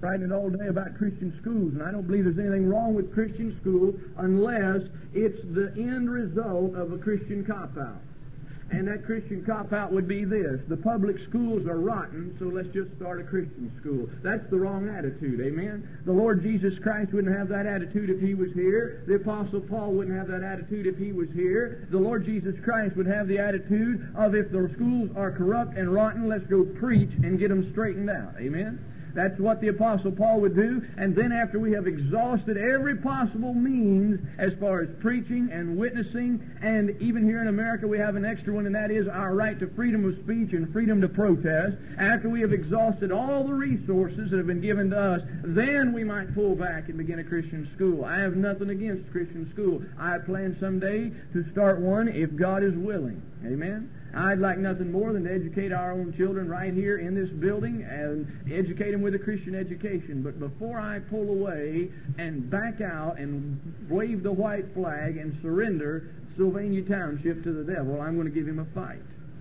writing it all day about Christian schools, and I don't believe there's anything wrong with Christian school unless it's the end result of a Christian cop-out. And that Christian cop-out would be this: the public schools are rotten, so let's just start a Christian school. That's the wrong attitude, amen? The Lord Jesus Christ wouldn't have that attitude if He was here. The Apostle Paul wouldn't have that attitude if he was here. The Lord Jesus Christ would have the attitude of, if the schools are corrupt and rotten, let's go preach and get them straightened out, amen? That's what the Apostle Paul would do. And then after we have exhausted every possible means as far as preaching and witnessing, and even here in America we have an extra one, and that is our right to freedom of speech and freedom to protest. After we have exhausted all the resources that have been given to us, then we might pull back and begin a Christian school. I have nothing against Christian school. I plan someday to start one if God is willing. Amen? I'd like nothing more than to educate our own children right here in this building and educate them with a Christian education. But before I pull away and back out and wave the white flag and surrender Sylvania Township to the devil, I'm going to give him a fight.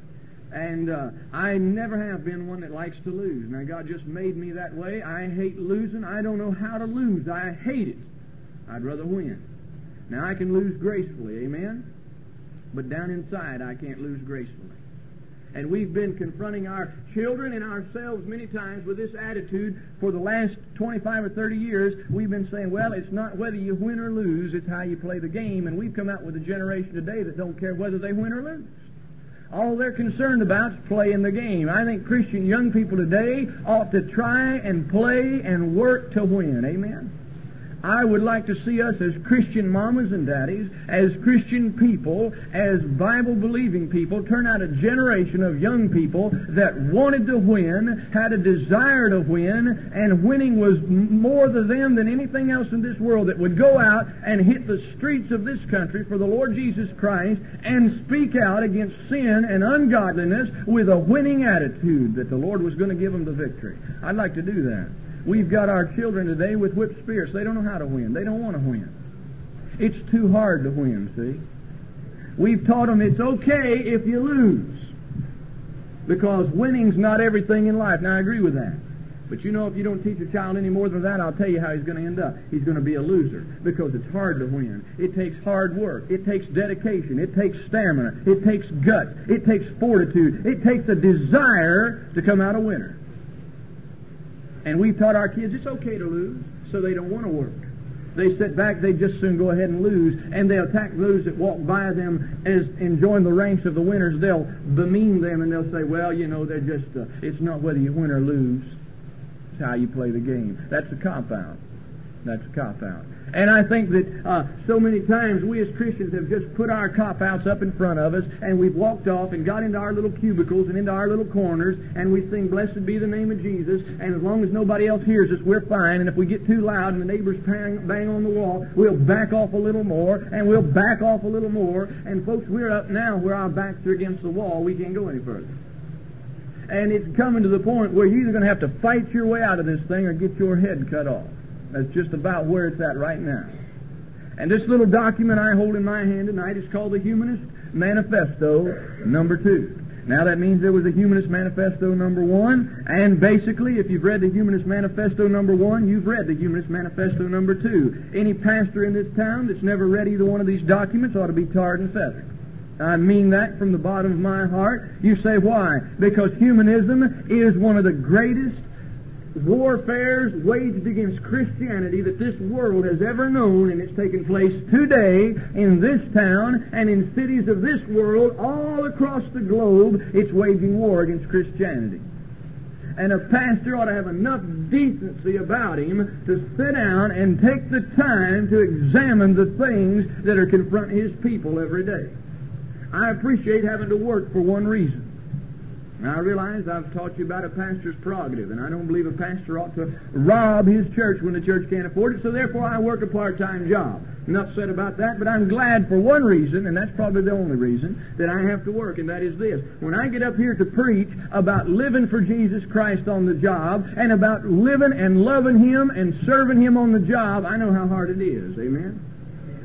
And I never have been one that likes to lose. Now, God just made me that way. I hate losing. I don't know how to lose. I hate it. I'd rather win. Now, I can lose gracefully, amen? But down inside, I can't lose gracefully. And we've been confronting our children and ourselves many times with this attitude for the last 25 or 30 years. We've been saying, well, it's not whether you win or lose, it's how you play the game. And we've come out with a generation today that don't care whether they win or lose. All they're concerned about is playing the game. I think Christian young people today ought to try and play and work to win. Amen? I would like to see us as Christian mamas and daddies, as Christian people, as Bible-believing people, turn out a generation of young people that wanted to win, had a desire to win, and winning was more to them than anything else in this world, that would go out and hit the streets of this country for the Lord Jesus Christ and speak out against sin and ungodliness with a winning attitude that the Lord was going to give them the victory. I'd like to do that. We've got our children today with whipped spirits. They don't know how to win. They don't want to win. It's too hard to win, see? We've taught them it's okay if you lose, because winning's not everything in life. Now, I agree with that. But you know, if you don't teach a child any more than that, I'll tell you how he's going to end up. He's going to be a loser, because it's hard to win. It takes hard work. It takes dedication. It takes stamina. It takes guts. It takes fortitude. It takes a desire to come out a winner. And we've taught our kids it's okay to lose, so they don't want to work. They sit back, they just soon go ahead and lose, and they'll attack those that walk by them as enjoying the ranks of the winners. They'll bemean them, and they'll say, well, you know, they're just, it's not whether you win or lose. It's how you play the game. That's a cop-out. That's a cop-out. And I think that so many times we as Christians have just put our cop-outs up in front of us, and we've walked off and got into our little cubicles and into our little corners, and we sing, blessed be the name of Jesus, and as long as nobody else hears us, we're fine. And if we get too loud and the neighbors bang on the wall, we'll back off a little more, and we'll back off a little more. And folks, we're up now where our backs are against the wall. We can't go any further. And it's coming to the point where you're either going to have to fight your way out of this thing or get your head cut off. That's just about where it's at right now. And this little document I hold in my hand tonight is called the Humanist Manifesto number 2. Now that means there was a Humanist Manifesto number 1, and basically if you've read the Humanist Manifesto number 1, you've read the Humanist Manifesto number 2. Any pastor in this town that's never read either one of these documents ought to be tarred and feathered. I mean that from the bottom of my heart. You say, why? Because humanism is one of the greatest warfares waged against Christianity that this world has ever known, and it's taking place today in this town and in cities of this world all across the globe. It's waging war against Christianity. And a pastor ought to have enough decency about him to sit down and take the time to examine the things that are confronting his people every day. I appreciate having to work for one reason. Now, I realize I've taught you about a pastor's prerogative, and I don't believe a pastor ought to rob his church when the church can't afford it, so therefore I work a part-time job. Enough said about that, but I'm glad for one reason, and that's probably the only reason, that I have to work, and that is this. When I get up here to preach about living for Jesus Christ on the job, and about living and loving Him and serving Him on the job, I know how hard it is. Amen?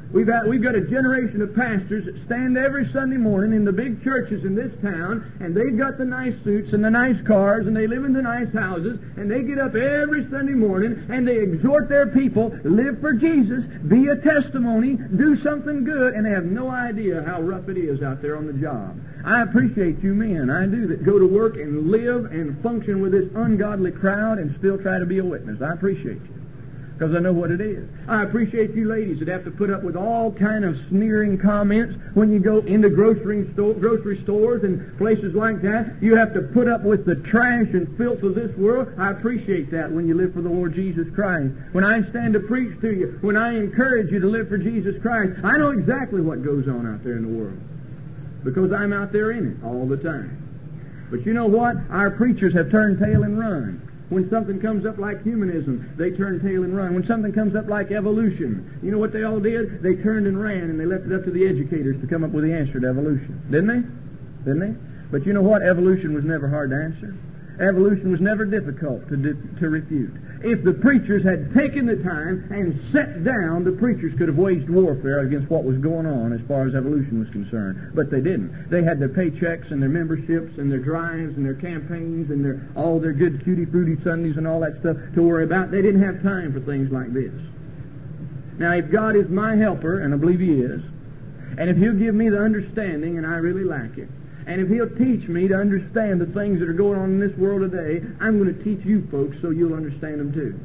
We've got a generation of pastors that stand every Sunday morning in the big churches in this town, and they've got the nice suits and the nice cars, and they live in the nice houses, and they get up every Sunday morning, and they exhort their people, live for Jesus, be a testimony, do something good, and they have no idea how rough it is out there on the job. I appreciate you men, I do, that go to work and live and function with this ungodly crowd and still try to be a witness. I appreciate you, because I know what it is. I appreciate you ladies that have to put up with all kind of sneering comments when you go into grocery stores and places like that. You have to put up with the trash and filth of this world. I appreciate that when you live for the Lord Jesus Christ. When I stand to preach to you, when I encourage you to live for Jesus Christ, I know exactly what goes on out there in the world, because I'm out there in it all the time. But you know what? Our preachers have turned tail and run. When something comes up like humanism, they turn tail and run. When something comes up like evolution, you know what they all did? They turned and ran, and they left it up to the educators to come up with the answer to evolution. Didn't they? Didn't they? But you know what? Evolution was never hard to answer. Evolution was never difficult to refute. If the preachers had taken the time and sat down, the preachers could have waged warfare against what was going on as far as evolution was concerned. But they didn't. They had their paychecks and their memberships and their drives and their campaigns and all their good cutie-fruity Sundays and all that stuff to worry about. They didn't have time for things like this. Now, if God is my helper, and I believe He is, and if He'll give me the understanding, and I really lack it, and if He'll teach me to understand the things that are going on in this world today, I'm going to teach you folks so you'll understand them too.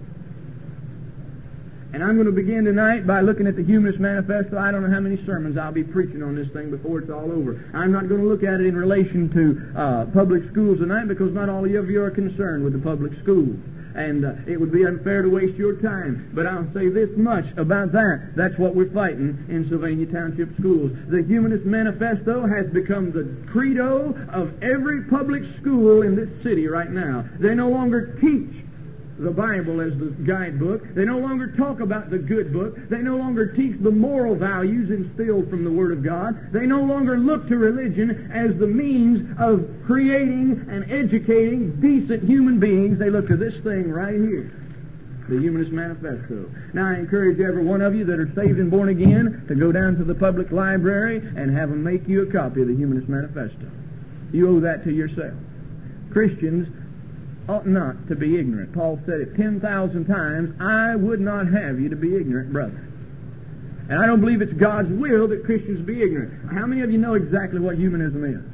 And I'm going to begin tonight by looking at the Humanist Manifesto. I don't know how many sermons I'll be preaching on this thing before it's all over. I'm not going to look at it in relation to public schools tonight, because not all of you are concerned with the public schools. And it would be unfair to waste your time. But I'll say this much about that. That's what we're fighting in Sylvania Township schools. The Humanist Manifesto has become the credo of every public school in this city right now. They no longer teach the Bible as the guidebook. They no longer talk about the good book. They no longer teach the moral values instilled from the Word of God. They no longer look to religion as the means of creating and educating decent human beings. They look to this thing right here, the Humanist Manifesto. Now, I encourage every one of you that are saved and born again to go down to the public library and have them make you a copy of the Humanist Manifesto. You owe that to yourself. Christians ought not to be ignorant. Paul said it 10,000 times, I would not have you to be ignorant, brother. And I don't believe it's God's will that Christians be ignorant. How many of you know exactly what humanism is?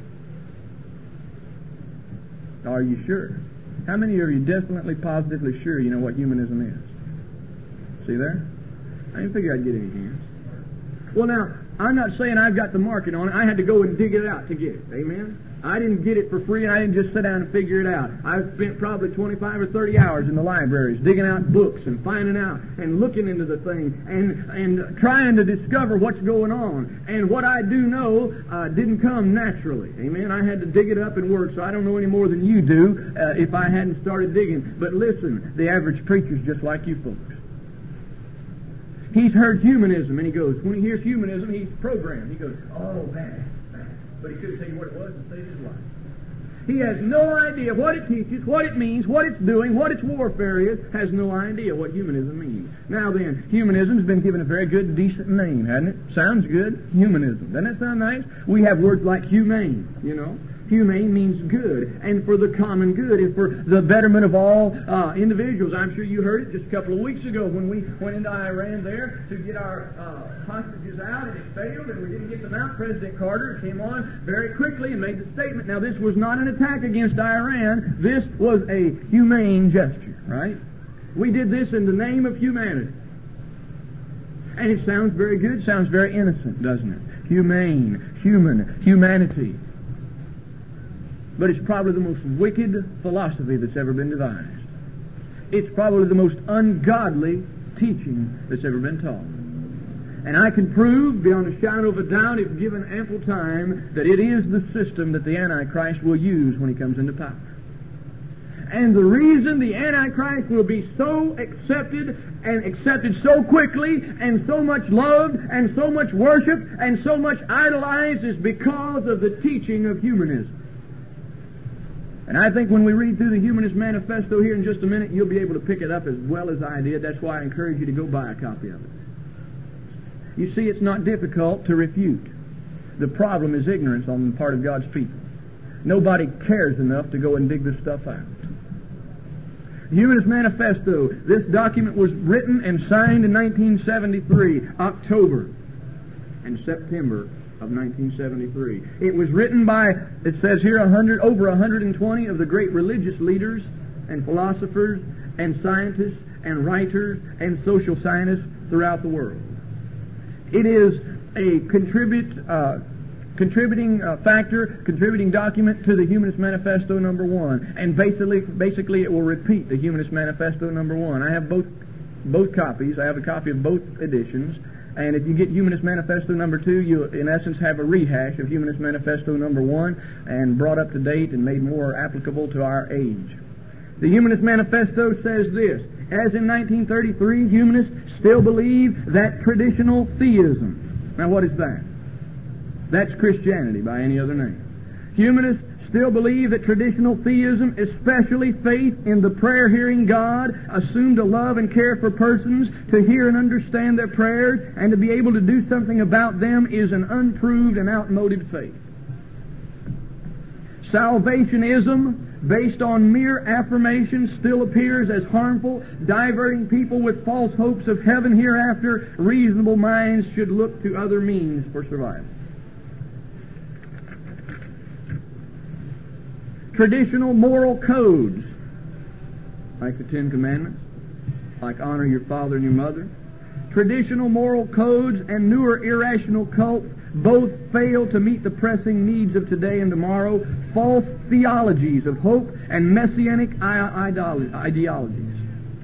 Are you sure? How many of you definitely, positively sure you know what humanism is? See there? I didn't figure I'd get any hands. Well, now, I'm not saying I've got the market on it. I had to go and dig it out to get it. Amen? I didn't get it for free, and I didn't just sit down and figure it out. I've spent probably 25 or 30 hours in the libraries digging out books and finding out and looking into the thing and trying to discover what's going on. And what I do know didn't come naturally. Amen? I had to dig it up and work, so I don't know any more than you do if I hadn't started digging. But listen, the average preacher's just like you folks. He's heard humanism, and he goes, when he hears humanism, he's programmed. He goes, oh, bad. But he couldn't tell you what it was and save his life. He has no idea what it teaches, what it means, what it's doing, what its warfare is, has no idea what humanism means. Now then, humanism has been given a very good, decent name, hasn't it? Sounds good. Humanism. Doesn't that sound nice? We have words like humane, you know. Humane means good, and for the common good, and for the betterment of all individuals. I'm sure you heard it just a couple of weeks ago when we went into Iran there to get our hostages out, and it failed, and we didn't get them out. President Carter came on very quickly and made the statement. Now, this was not an attack against Iran. This was a humane gesture, right? We did this in the name of humanity. And it sounds very good, sounds very innocent, doesn't it? Humane, human, humanity. But it's probably the most wicked philosophy that's ever been devised. It's probably the most ungodly teaching that's ever been taught. And I can prove, beyond a shadow of a doubt, if given ample time, that it is the system that the Antichrist will use when he comes into power. And the reason the Antichrist will be so accepted, and accepted so quickly, and so much loved, and so much worshipped, and so much idolized, is because of the teaching of humanism. And I think when we read through the Humanist Manifesto here in just a minute, you'll be able to pick it up as well as I did. That's why I encourage you to go buy a copy of it. You see, it's not difficult to refute. The problem is ignorance on the part of God's people. Nobody cares enough to go and dig this stuff out. Humanist Manifesto. This document was written and signed in 1973, October and September of 1973. It was written by, it says here, over 120 of the great religious leaders and philosophers and scientists and writers and social scientists throughout the world. It is a contributing document to the Humanist Manifesto number 1, and basically it will repeat the Humanist Manifesto number 1. I have both copies. I have a copy of both editions, and if you get Humanist Manifesto number 2, you in essence have a rehash of Humanist Manifesto number 1, and brought up to date and made more applicable to our age. The Humanist Manifesto says this: as in 1933, humanists still believe that traditional theism. Now what is that? That's Christianity by any other name. Humanists still believe that traditional theism, especially faith in the prayer-hearing God, assumed to love and care for persons, to hear and understand their prayers, and to be able to do something about them, is an unproved and outmoded faith. Salvationism, based on mere affirmation, still appears as harmful, diverting people with false hopes of heaven hereafter. Reasonable minds should look to other means for survival. Traditional moral codes, like the Ten Commandments, like honor your father and your mother. Traditional moral codes and newer irrational cults both fail to meet the pressing needs of today and tomorrow. False theologies of hope and messianic ideologies.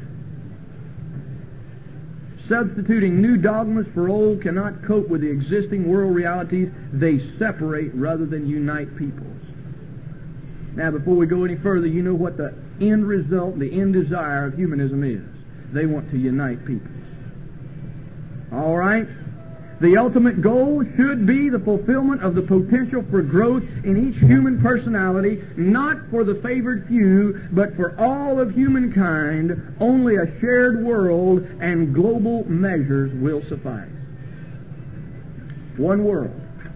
Substituting new dogmas for old cannot cope with the existing world realities. They separate rather than unite peoples. Now, before we go any further, you know what the end result, the end desire of humanism is. They want to unite peoples. All right? The ultimate goal should be the fulfillment of the potential for growth in each human personality, not for the favored few, but for all of humankind. Only a shared world and global measures will suffice. One world.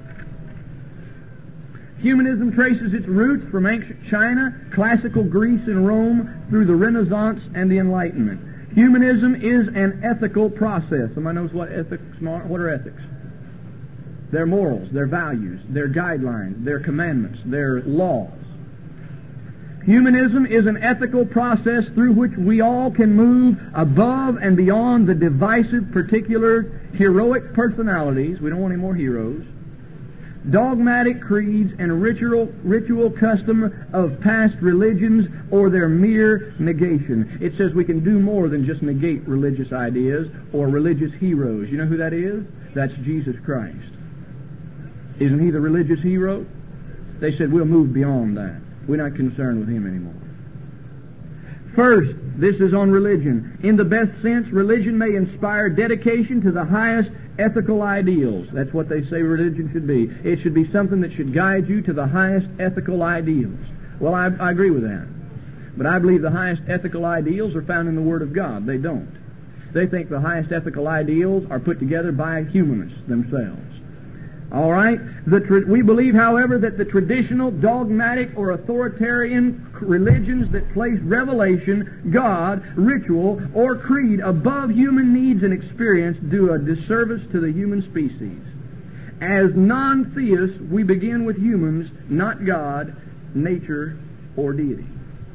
Humanism traces its roots from ancient China, classical Greece and Rome, through the Renaissance and the Enlightenment. Humanism is an ethical process. Somebody knows what ethics are? What are ethics? Their morals, their values, their guidelines, their commandments, their laws. Humanism is an ethical process through which we all can move above and beyond the divisive, particular, heroic personalities. We don't want any more heroes. Dogmatic creeds and ritual custom of past religions, or their mere negation. It says we can do more than just negate religious ideas or religious heroes. You know who that is? That's Jesus Christ. Isn't he the religious hero? They said we'll move beyond that. We're not concerned with him anymore. First, this is on religion. In the best sense, religion may inspire dedication to the highest ethical ideals. That's what they say religion should be. It should be something that should guide you to the highest ethical ideals. Well, I agree with that. But I believe the highest ethical ideals are found in the Word of God. They don't. They think the highest ethical ideals are put together by humanists themselves. All right? We believe, however, that the traditional, dogmatic, or authoritarian religions that place revelation, God, ritual, or creed above human needs and experience do a disservice to the human species. As non-theists, we begin with humans, not God, nature, or deity.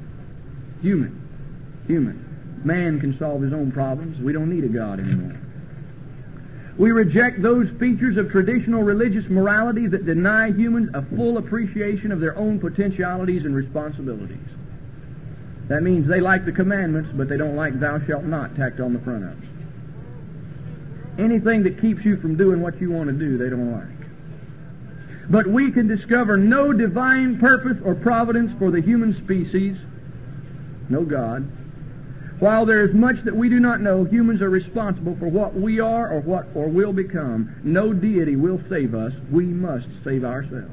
Human. Man can solve his own problems. We don't need a God anymore. We reject those features of traditional religious morality that deny humans a full appreciation of their own potentialities and responsibilities. That means they like the commandments, but they don't like thou shalt not tacked on the front of them. Anything that keeps you from doing what you want to do, they don't like. But we can discover no divine purpose or providence for the human species, no God. While there is much that we do not know, humans are responsible for what we are or will become. No deity will save us. We must save ourselves.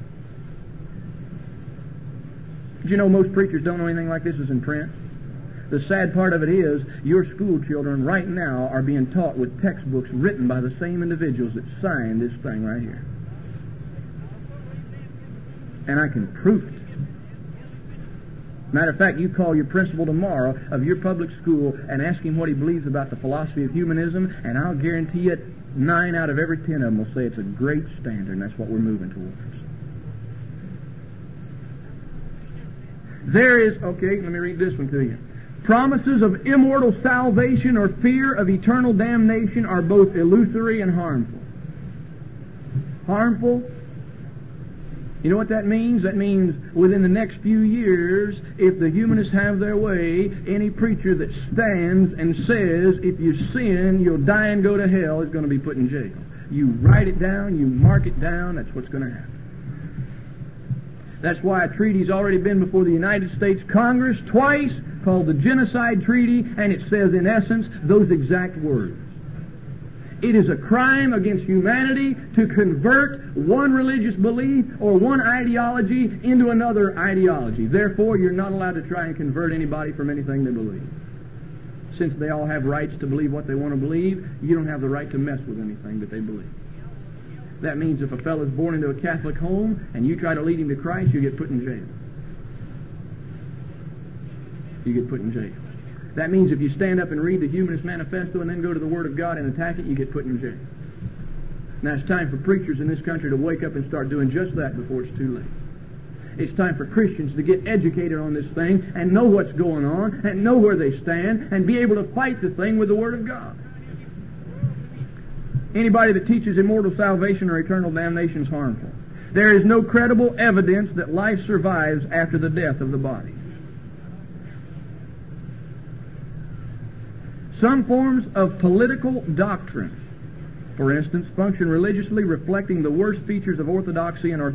Did you know most preachers don't know anything like this is in print? The sad part of it is, your school children right now are being taught with textbooks written by the same individuals that signed this thing right here. And I can prove it. Matter of fact, you call your principal tomorrow of your public school and ask him what he believes about the philosophy of humanism, and I'll guarantee you 9 out of every 10 of them will say it's a great standard, and that's what we're moving towards. There is, okay, let me read this one to you. Promises of immortal salvation or fear of eternal damnation are both illusory and harmful. Harmful? You know what that means? That means within the next few years, if the humanists have their way, any preacher that stands and says, if you sin, you'll die and go to hell, is going to be put in jail. You write it down, you mark it down, that's what's going to happen. That's why a treaty's already been before the United States Congress twice, called the Genocide Treaty, and it says in essence those exact words. It is a crime against humanity to convert one religious belief or one ideology into another ideology. Therefore, you're not allowed to try and convert anybody from anything they believe. Since they all have rights to believe what they want to believe, you don't have the right to mess with anything that they believe. That means if a fellow's born into a Catholic home and you try to lead him to Christ, you get put in jail. You get put in jail. That means if you stand up and read the Humanist Manifesto and then go to the Word of God and attack it, you get put in jail. Now it's time for preachers in this country to wake up and start doing just that before it's too late. It's time for Christians to get educated on this thing and know what's going on and know where they stand and be able to fight the thing with the Word of God. Anybody that teaches immortal salvation or eternal damnation is harmful. There is no credible evidence that life survives after the death of the body. Some forms of political doctrine, for instance, function religiously reflecting the worst features of orthodoxy and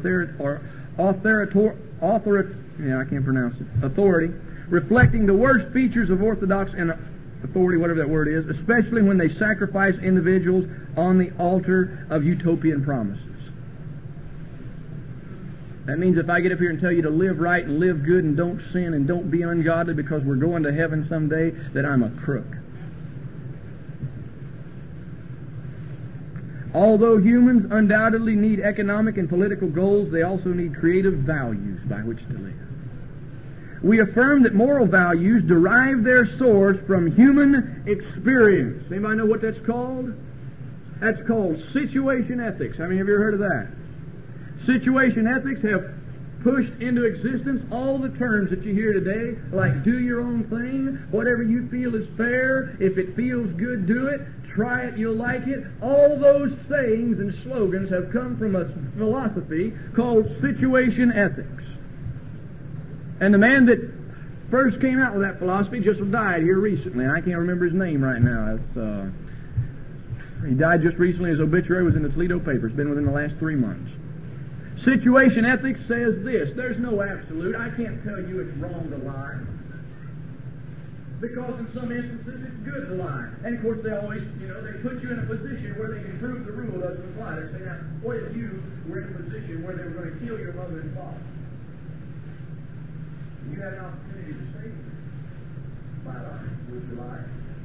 authority, reflecting the worst features of orthodox and authority, whatever that word is, especially when they sacrifice individuals on the altar of utopian promises. That means if I get up here and tell you to live right and live good and don't sin and don't be ungodly because we're going to heaven someday, that I'm a crook. Although humans undoubtedly need economic and political goals, they also need creative values by which to live. We affirm that moral values derive their source from human experience. Anybody know what that's called? That's called situation ethics. How many of you have heard of that? Situation ethics have pushed into existence all the terms that you hear today, like do your own thing, whatever you feel is fair, if it feels good, do it, try it, you'll like it. All those sayings and slogans have come from a philosophy called situation ethics. And the man that first came out with that philosophy just died here recently, and I can't remember his name right now. He died just recently. His obituary was in the Toledo paper. It's been within the last 3 months. Situation ethics says this: there's no absolute. I can't tell you it's wrong to lie, because in some instances it's good to lie. And of course they always, they put you in a position where they can prove the rule doesn't apply. They say, now, what if you were in a position where they were going to kill your mother and father? You had an opportunity to save them by lying. Would you lie?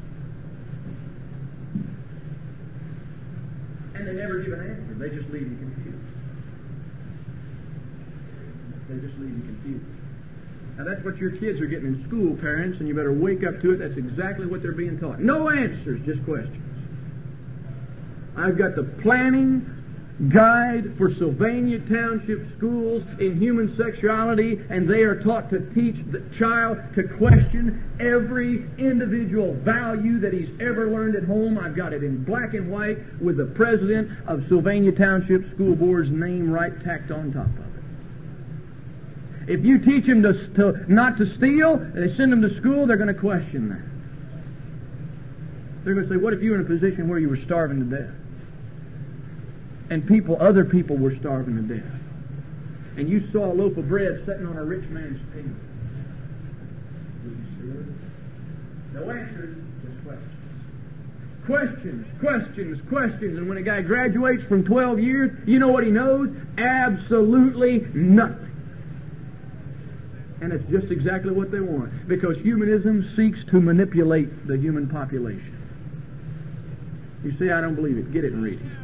And they never give an answer. They just leave you confused. They just leave you confused. Now that's what your kids are getting in school, parents, and you better wake up to it. That's exactly what they're being taught. No answers, just questions. I've got the planning guide for Sylvania Township schools in human sexuality, and they are taught to teach the child to question every individual value that he's ever learned at home. I've got it in black and white with the president of Sylvania Township School Board's name right tacked on top of it. If you teach them to not to steal, they send them to school, they're going to question that. They're going to say, what if you were in a position where you were starving to death? And other people were starving to death. And you saw a loaf of bread sitting on a rich man's table. Would you steal it? No answers, just questions. Questions. And when a guy graduates from 12 years, you know what he knows? Absolutely nothing. And it's just exactly what they want. Because humanism seeks to manipulate the human population. You say, I don't believe it. Get it and read it.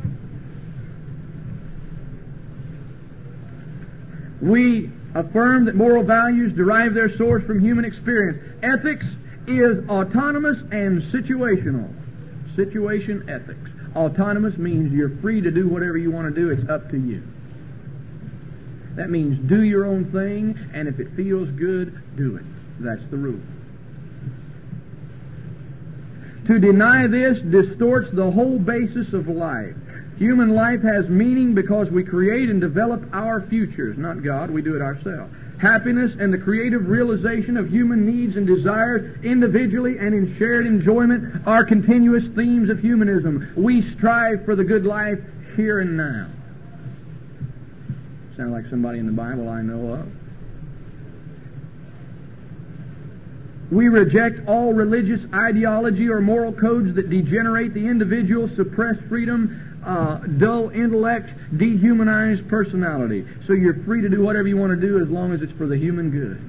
We affirm that moral values derive their source from human experience. Ethics is autonomous and situational. Situation ethics. Autonomous means you're free to do whatever you want to do. It's up to you. That means do your own thing, and if it feels good, do it. That's the rule. To deny this distorts the whole basis of life. Human life has meaning because we create and develop our futures, not God. We do it ourselves. Happiness and the creative realization of human needs and desires individually and in shared enjoyment are continuous themes of humanism. We strive for the good life here and now. Sound like somebody in the Bible I know of. We reject all religious ideology or moral codes that degenerate the individual, suppress freedom, dull intellect, dehumanize personality. So you're free to do whatever you want to do as long as it's for the human good.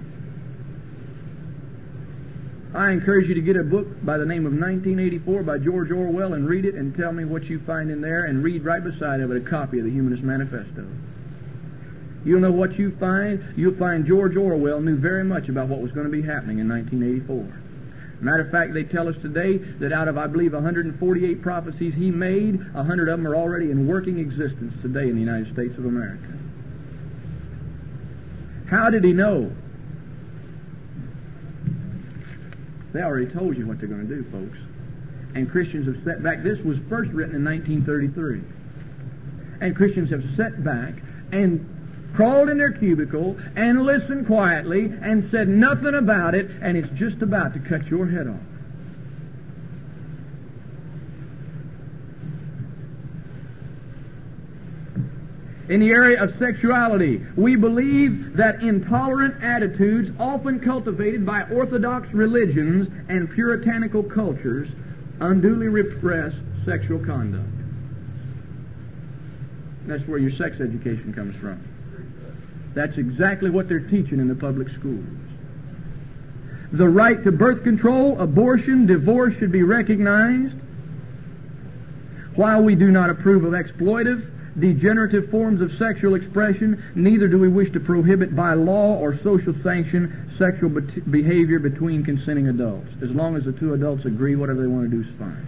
I encourage you to get a book by the name of 1984 by George Orwell and read it and tell me what you find in there, and read right beside of it a copy of the Humanist Manifesto. You'll know what you find. You'll find George Orwell knew very much about what was going to be happening in 1984. Matter of fact, they tell us today that out of, I believe, 148 prophecies he made, 100 of them are already in working existence today in the United States of America. How did he know? They already told you what they're going to do, folks. And Christians have set back. This was first written in 1933. And Christians have set back and crawled in their cubicle and listened quietly and said nothing about it, and it's just about to cut your head off. In the area of sexuality, we believe that intolerant attitudes often cultivated by orthodox religions and puritanical cultures unduly repress sexual conduct. That's where your sex education comes from. That's exactly what they're teaching in the public schools. The right to birth control, abortion, divorce should be recognized. While we do not approve of exploitive, degenerative forms of sexual expression, neither do we wish to prohibit by law or social sanction sexual behavior between consenting adults. As long as the two adults agree, whatever they want to do is fine.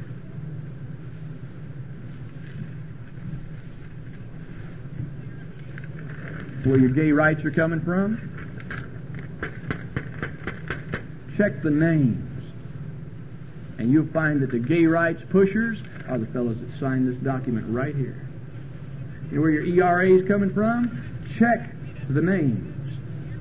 Where your gay rights are coming from? Check the names. And you'll find that the gay rights pushers are the fellows that signed this document right here. You know where your ERA is coming from? Check the names.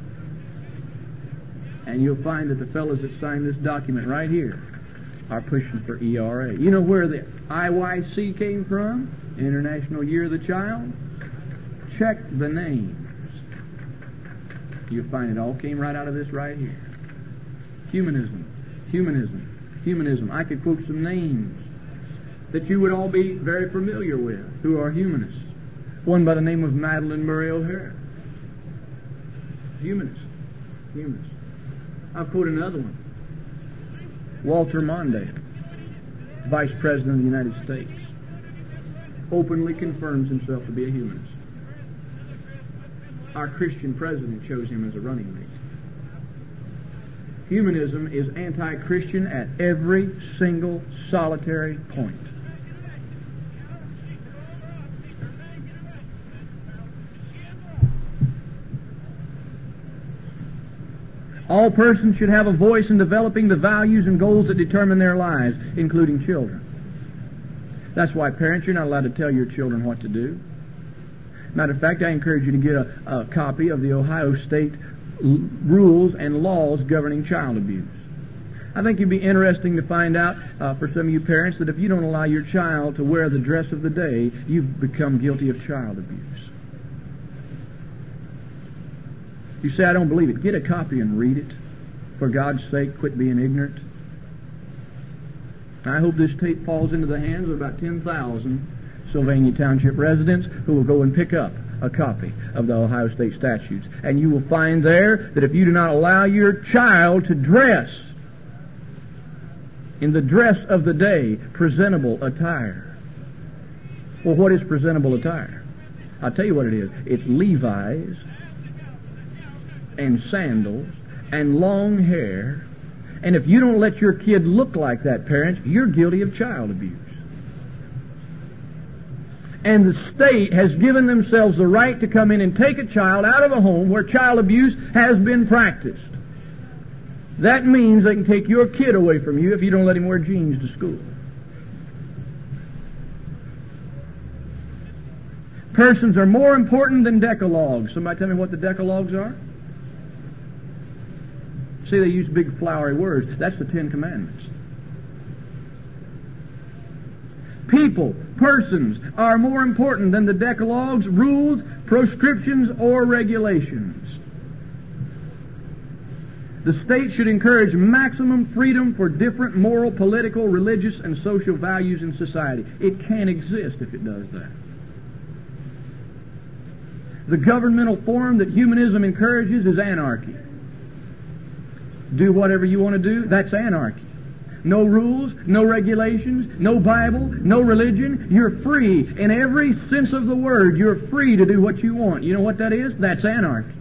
And you'll find that the fellows that signed this document right here are pushing for ERA. You know where the IYC came from? International Year of the Child? Check the names. You'll find it all came right out of this right here. Humanism, humanism, humanism. I could quote some names that you would all be very familiar with who are humanists. One by the name of Madalyn Murray O'Hara. Humanist. Humanist. I'll quote another one. Walter Mondale, Vice President of the United States, openly confirms himself to be a humanist. Our Christian president chose him as a running mate. Humanism is anti-Christian at every single solitary point. All persons should have a voice in developing the values and goals that determine their lives, including children. That's why, parents, you're not allowed to tell your children what to do. Matter of fact, I encourage you to get a copy of the Ohio State rules and laws governing child abuse. I think it'd be interesting to find out for some of you parents that if you don't allow your child to wear the dress of the day, you've become guilty of child abuse. You say, I don't believe it. Get a copy and read it. For God's sake, quit being ignorant. I hope this tape falls into the hands of about 10,000 Sylvania Township residents who will go and pick up a copy of the Ohio State statutes. And you will find there that if you do not allow your child to dress in the dress of the day, presentable attire. Well, what is presentable attire? I'll tell you what it is. It's Levi's and sandals and long hair. And if you don't let your kid look like that, parents, you're guilty of child abuse. And the state has given themselves the right to come in and take a child out of a home where child abuse has been practiced. That means they can take your kid away from you if you don't let him wear jeans to school. Persons are more important than decalogues. Somebody tell me what the decalogues are? See, they use big flowery words. That's the Ten Commandments. People, persons, are more important than the decalogues, rules, proscriptions, or regulations. The state should encourage maximum freedom for different moral, political, religious, and social values in society. It can't exist if it does that. The governmental form that humanism encourages is anarchy. Do whatever you want to do, that's anarchy. No rules, no regulations, no Bible, no religion. You're free in every sense of the word. You're free to do what you want. You know what that is? That's anarchy.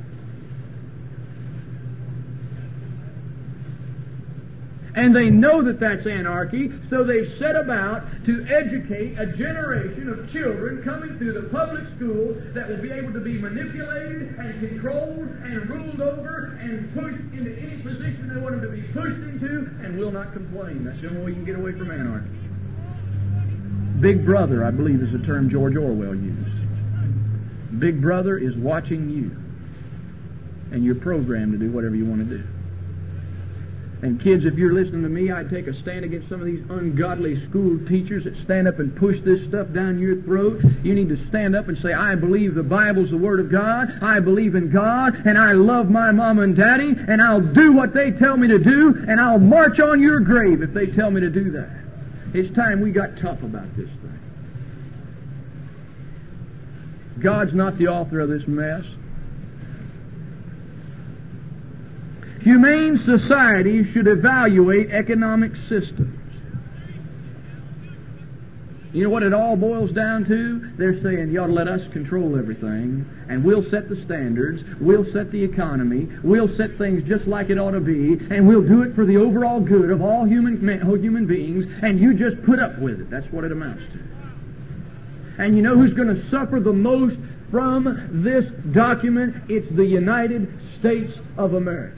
And they know that that's anarchy, so they've set about to educate a generation of children coming through the public schools that will be able to be manipulated and controlled and ruled over and pushed into any position they want them to be pushed into and will not complain. That's the only way you can get away from anarchy. Big Brother, I believe, is the term George Orwell used. Big Brother is watching you, and you're programmed to do whatever you want to do. And kids, if you're listening to me, I'd take a stand against some of these ungodly school teachers that stand up and push this stuff down your throat. You need to stand up and say, I believe the Bible's the Word of God, I believe in God, and I love my mom and daddy, and I'll do what they tell me to do, and I'll march on your grave if they tell me to do that. It's time we got tough about this thing. God's not the author of this mess. Humane society should evaluate economic systems. You know what it all boils down to? They're saying, you ought to let us control everything, and we'll set the standards, we'll set the economy, we'll set things just like it ought to be, and we'll do it for the overall good of all human beings, and you just put up with it. That's what it amounts to. And you know who's going to suffer the most from this document? It's the United States of America.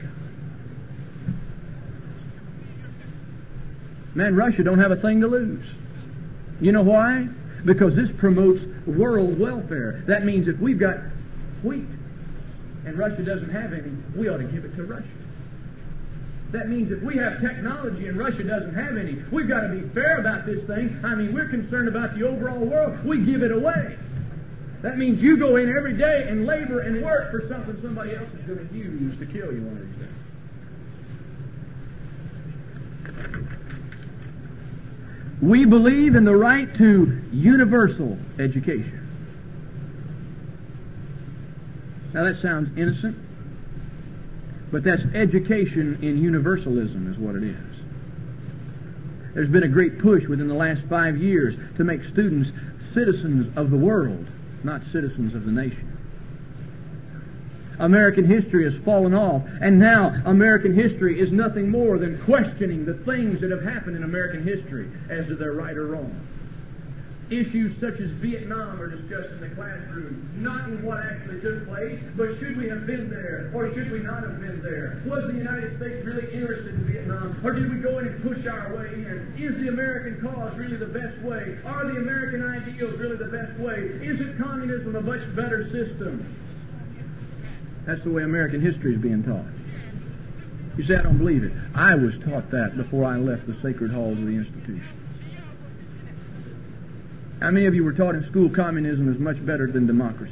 Man, Russia don't have a thing to lose. You know why? Because this promotes world welfare. That means if we've got wheat and Russia doesn't have any, we ought to give it to Russia. That means if we have technology and Russia doesn't have any, we've got to be fair about this thing. I mean, we're concerned about the overall world. We give it away. That means you go in every day and labor and work for something somebody else is going to use to kill you one of these days. We believe in the right to universal education. Now that sounds innocent, but that's education in universalism is what it is. There's been a great push within the last 5 years to make students citizens of the world, not citizens of the nation. American history has fallen off, and now American history is nothing more than questioning the things that have happened in American history as to their right or wrong. Issues such as Vietnam are discussed in the classroom, not in what actually took place, but should we have been there, or should we not have been there? Was the United States really interested in Vietnam, or did we go in and push our way in? Is the American cause really the best way? Are the American ideals really the best way? Isn't communism a much better system? That's the way American history is being taught. You say, I don't believe it. I was taught that before I left the sacred halls of the institution. How many of you were taught in school communism is much better than democracy?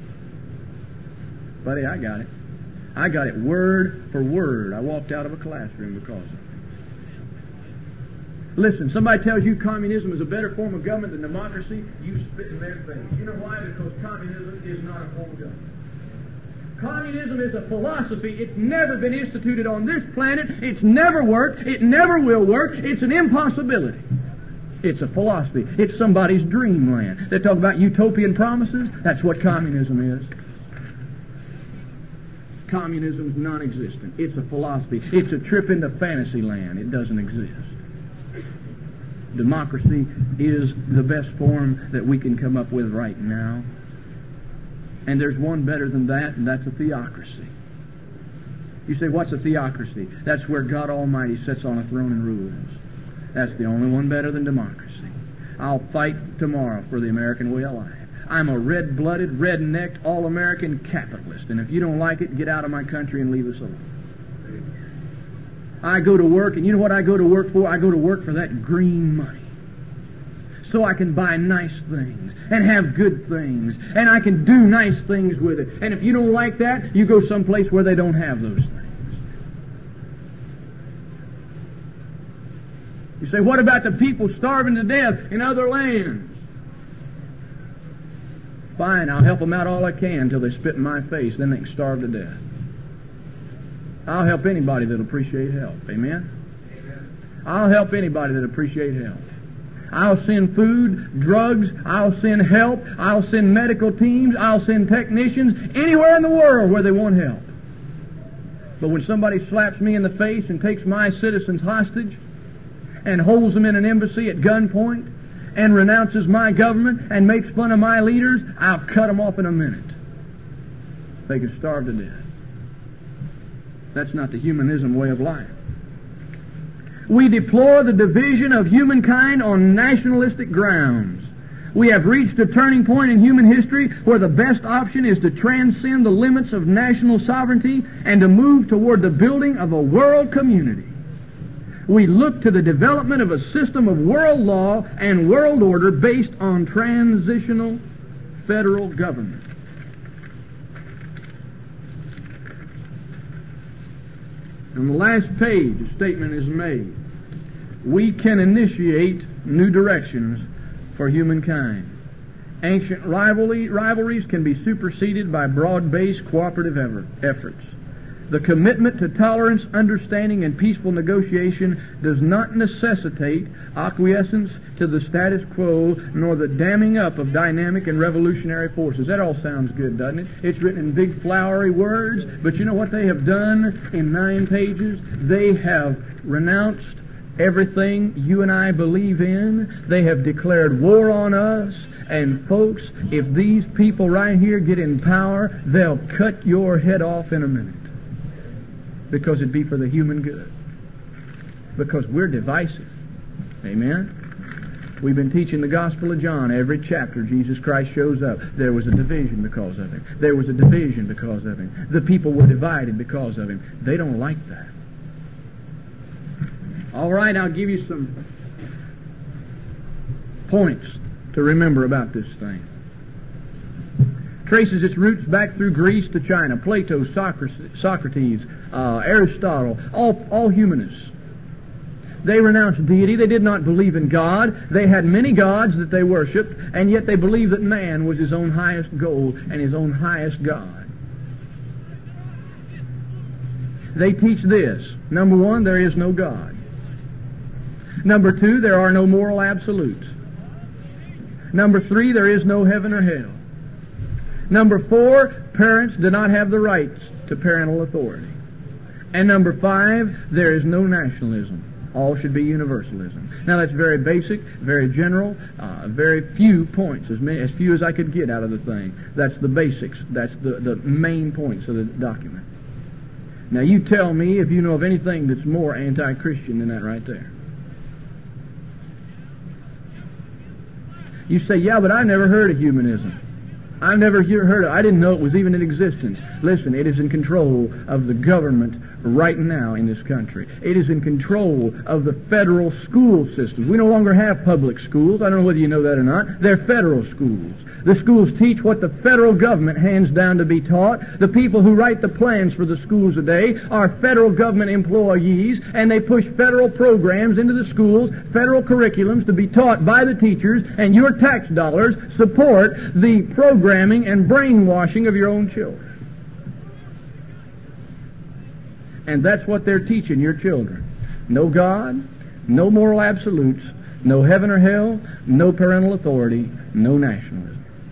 Buddy, I got it. I got it word for word. I walked out of a classroom because of it. Listen, somebody tells you communism is a better form of government than democracy, you spit in their face. You know why? Because communism is not a form of government. Communism is a philosophy. It's never been instituted on this planet. It's never worked. It never will work. It's an impossibility. It's a philosophy. It's somebody's dreamland. They talk about utopian promises. That's what communism is. Communism is non-existent. It's a philosophy. It's a trip into fantasy land. It doesn't exist. Democracy is the best form that we can come up with right now. And there's one better than that, and that's a theocracy. You say, what's a theocracy? That's where God Almighty sits on a throne and rules. That's the only one better than democracy. I'll fight tomorrow for the American way of life. I'm a red-blooded, red-necked, all-American capitalist. And if you don't like it, get out of my country and leave us alone. I go to work, and you know what I go to work for? I go to work for that green money. So I can buy nice things and have good things, and I can do nice things with it. And if you don't like that, you go someplace where they don't have those things. You say, what about the people starving to death in other lands? Fine, I'll help them out all I can until they spit in my face, then they can starve to death. I'll help anybody that appreciates help. Amen? I'll help anybody that appreciates help. I'll send food, drugs, I'll send help, I'll send medical teams, I'll send technicians anywhere in the world where they want help. But when somebody slaps me in the face and takes my citizens hostage and holds them in an embassy at gunpoint and renounces my government and makes fun of my leaders, I'll cut them off in a minute. They can starve to death. That's not the humanism way of life. We deplore the division of humankind on nationalistic grounds. We have reached a turning point in human history where the best option is to transcend the limits of national sovereignty and to move toward the building of a world community. We look to the development of a system of world law and world order based on transitional federal government. On the last page, a statement is made. We can initiate new directions for humankind. Ancient rivalries can be superseded by broad-based cooperative efforts. The commitment to tolerance, understanding, and peaceful negotiation does not necessitate acquiescence to the status quo, nor the damming up of dynamic and revolutionary forces. That all sounds good, doesn't it? It's written in big, flowery words, but you know what they have done in 9 pages? They have renounced everything you and I believe in. They have declared war on us. And folks, if these people right here get in power, they'll cut your head off in a minute. Because it'd be for the human good. Because we're divisive. Amen? We've been teaching the Gospel of John. Every chapter Jesus Christ shows up. There was a division because of him. There was a division because of him. The people were divided because of him. They don't like that. All right, I'll give you some points to remember about this thing. Traces its roots back through Greece to China. Plato, Socrates, Aristotle, all humanists. They renounced deity. They did not believe in God. They had many gods that they worshipped, and yet they believed that man was his own highest goal and his own highest God. They teach this. Number 1, there is no God. Number 2, there are no moral absolutes. Number 3, there is no heaven or hell. Number 4, parents do not have the rights to parental authority. And number 5, there is no nationalism. All should be universalism. Now that's very basic, very general, very few points, as few as I could get out of the thing. That's the basics. That's the main points of the document. Now you tell me if you know of anything that's more anti-Christian than that right there. You say, yeah, but I never heard of humanism. I never heard of it. I didn't know it was even in existence. Listen, it is in control of the government right now in this country. It is in control of the federal school system. We no longer have public schools. I don't know whether you know that or not. They're federal schools. The schools teach what the federal government hands down to be taught. The people who write the plans for the schools today are federal government employees, and they push federal programs into the schools, federal curriculums to be taught by the teachers, and your tax dollars support the programming and brainwashing of your own children. And that's what they're teaching your children. No God, no moral absolutes, no heaven or hell, no parental authority, no nationalism.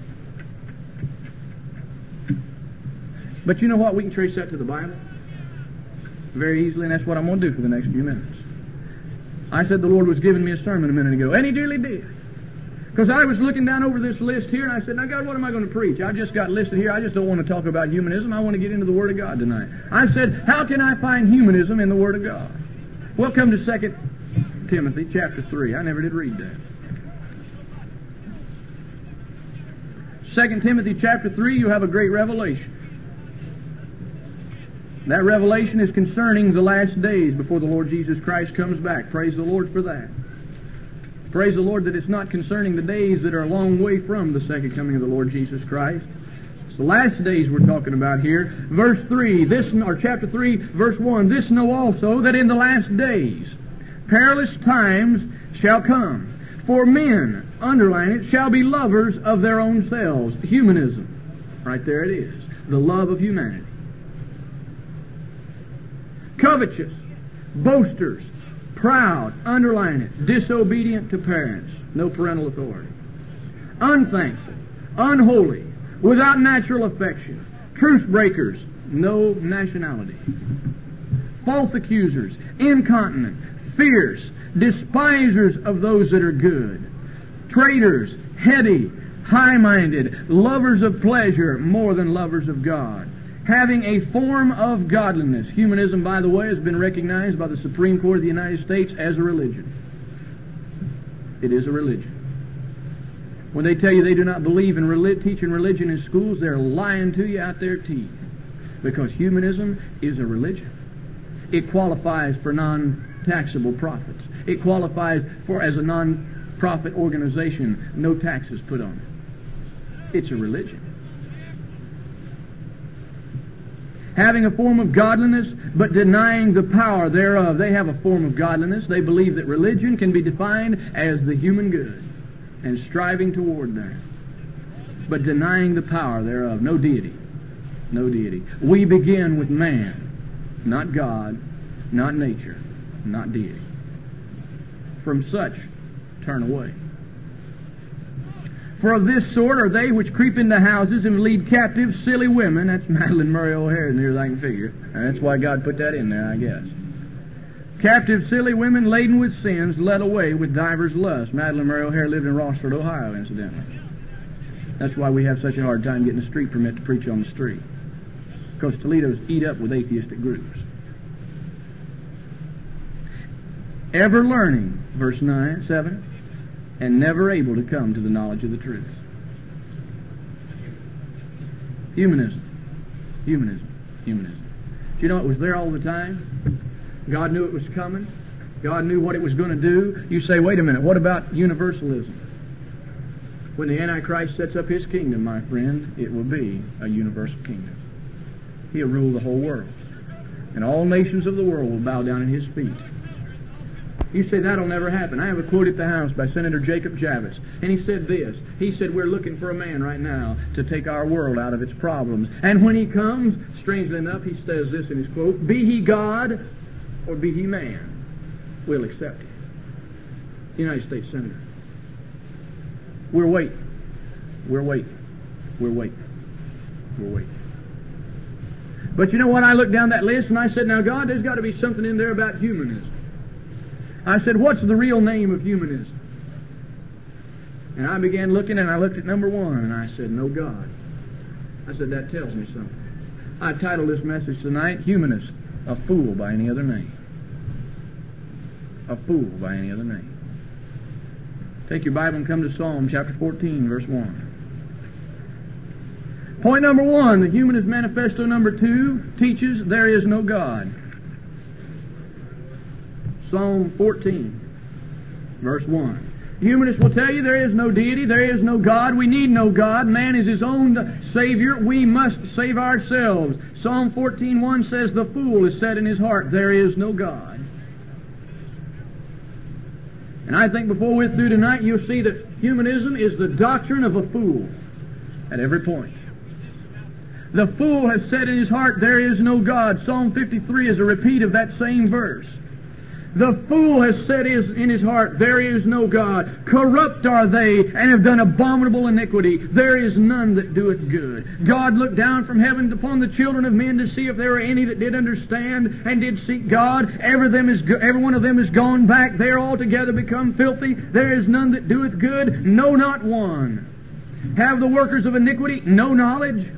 But you know what? We can trace that to the Bible very easily, and that's what I'm going to do for the next few minutes. I said the Lord was giving me a sermon a minute ago, and He dearly did. Because I was looking down over this list here, and I said, now God, what am I going to preach? I've just got listed here. I just don't want to talk about humanism. I want to get into the Word of God tonight. I said, how can I find humanism in the Word of God? Well, come to 2 Timothy chapter 3. I never did read that. 2 Timothy chapter 3, you have a great revelation. That revelation is concerning the last days before the Lord Jesus Christ comes back. Praise the Lord for that. Praise the Lord that it's not concerning the days that are a long way from the second coming of the Lord Jesus Christ. It's the last days we're talking about here. Verse 3, chapter 3, verse 1, this know also that in the last days perilous times shall come. For men, underline it, shall be lovers of their own selves. Humanism. Right there it is. The love of humanity. Covetous, boasters, proud, underline it, disobedient to parents, no parental authority. Unthankful, unholy, without natural affection, truce breakers, no nationality. False accusers, incontinent, fierce, despisers of those that are good, traitors, heady, high-minded, lovers of pleasure more than lovers of God, having a form of godliness. Humanism, by the way, has been recognized by the Supreme Court of the United States as a religion. It is a religion. When they tell you they do not believe in teaching religion in schools, they're lying to you out their teeth. Because humanism is a religion. It qualifies for non-taxable profits. It qualifies for, as a non-profit organization, no taxes put on it. It's a religion. Having a form of godliness, but denying the power thereof. They have a form of godliness. They believe that religion can be defined as the human good, and striving toward that, but denying the power thereof. No deity. No deity. We begin with man, not God, not nature, not deity. From such, turn away. For of this sort are they which creep into houses and lead captive silly women. That's Madeline Murray O'Hare, as near as I can figure. And that's why God put that in there, I guess. Captive silly women laden with sins, led away with divers lusts. Madeline Murray O'Hare lived in Rossford, Ohio, incidentally. That's why we have such a hard time getting a street permit to preach on the street. Because Toledo's eat up with atheistic groups. Ever learning, verse 7, and never able to come to the knowledge of the truth. Humanism. Humanism. Humanism. Do you know it was there all the time? God knew it was coming. God knew what it was going to do. You say, wait a minute, what about universalism? When the Antichrist sets up his kingdom, my friend, it will be a universal kingdom. He'll rule the whole world. And all nations of the world will bow down at his feet. You say that'll never happen. I have a quote at the house by Senator Jacob Javits, and he said this. He said, we're looking for a man right now to take our world out of its problems. And when he comes, strangely enough, he says this in his quote, be he God or be he man, we'll accept him. United States Senator. We're waiting. We're waiting. We're waiting. We're waiting. But you know what? I looked down that list and I said, now God, there's got to be something in there about humanism. I said, what's the real name of humanism? And I began looking, and I looked at number 1, and I said, no God. I said, that tells me something. I titled this message tonight, Humanist, a Fool by Any Other Name. A Fool by Any Other Name. Take your Bible and come to Psalm chapter 14, verse 1. Point number 1, the Humanist Manifesto number 2 teaches there is no God. Psalm 14, verse 1. Humanists will tell you there is no deity, there is no God, we need no God, man is his own Savior, we must save ourselves. Psalm 14:1 says, the fool has said in his heart, there is no God. And I think before we're through tonight, you'll see that humanism is the doctrine of a fool at every point. The fool has said in his heart, there is no God. Psalm 53 is a repeat of that same verse. The fool has said in his heart, there is no God. Corrupt are they, and have done abominable iniquity. There is none that doeth good. God looked down from heaven upon the children of men to see if there were any that did understand and did seek God. Every one of them is gone back. They are altogether become filthy. There is none that doeth good, no, not one. Have the workers of iniquity no knowledge?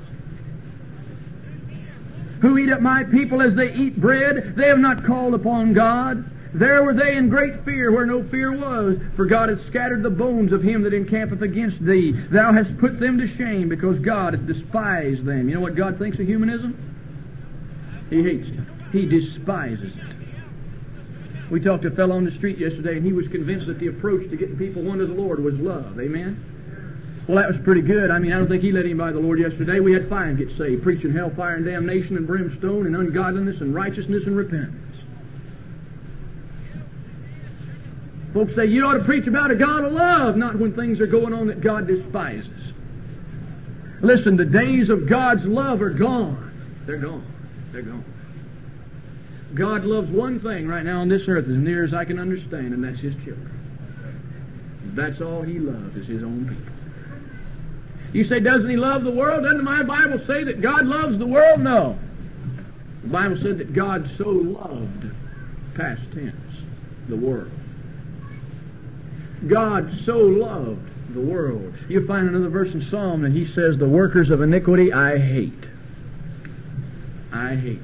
Who eat up my people as they eat bread? They have not called upon God. There were they in great fear where no fear was, for God hath scattered the bones of him that encampeth against thee. Thou hast put them to shame, because God hath despised them. You know what God thinks of humanism? He hates it. He despises it. We talked to a fellow on the street yesterday, and he was convinced that the approach to getting people one to the Lord was love. Amen? Well, that was pretty good. I don't think he led anybody to the Lord yesterday. We had 5 get saved, preaching hellfire and damnation and brimstone and ungodliness and righteousness and repentance. Folks say, you ought to preach about a God of love, not when things are going on that God despises. Listen, the days of God's love are gone. They're gone. They're gone. God loves one thing right now on this earth as near as I can understand, and that's His children. That's all He loves, is His own people. You say, doesn't He love the world? Doesn't my Bible say that God loves the world? No. The Bible said that God so loved, past tense, the world. God so loved the world. You'll find another verse in Psalm that He says, the workers of iniquity I hate. I hate.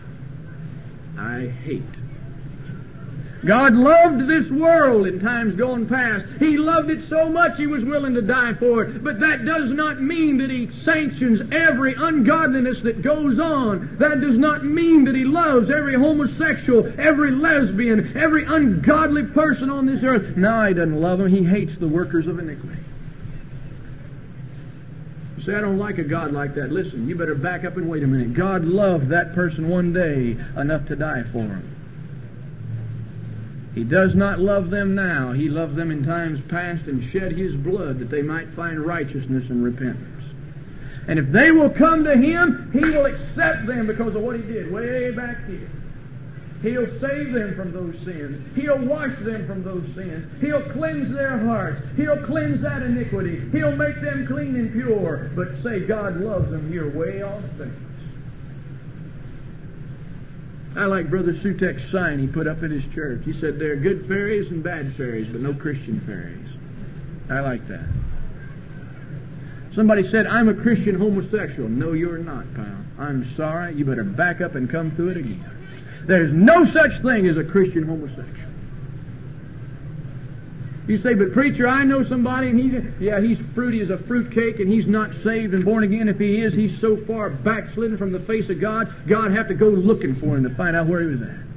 I hate. God loved this world in times gone past. He loved it so much He was willing to die for it. But that does not mean that He sanctions every ungodliness that goes on. That does not mean that He loves every homosexual, every lesbian, every ungodly person on this earth. No, He doesn't love them. He hates the workers of iniquity. You say, I don't like a God like that. Listen, you better back up and wait a minute. God loved that person one day enough to die for him. He does not love them now. He loved them in times past and shed His blood that they might find righteousness and repentance. And if they will come to Him, He will accept them because of what He did way back here. He'll save them from those sins. He'll wash them from those sins. He'll cleanse their hearts. He'll cleanse that iniquity. He'll make them clean and pure. But say God loves them here way off things. I like Brother Sutek's sign he put up at his church. He said there are good fairies and bad fairies, but no Christian fairies. I like that. Somebody said, I'm a Christian homosexual. No, you're not, pal. I'm sorry. You better back up and come through it again. There's no such thing as a Christian homosexual. You say, but preacher, I know somebody, and he's fruity as a fruitcake, and he's not saved and born again. If he is, he's so far backslidden from the face of God, God have to go looking for him to find out where he was at.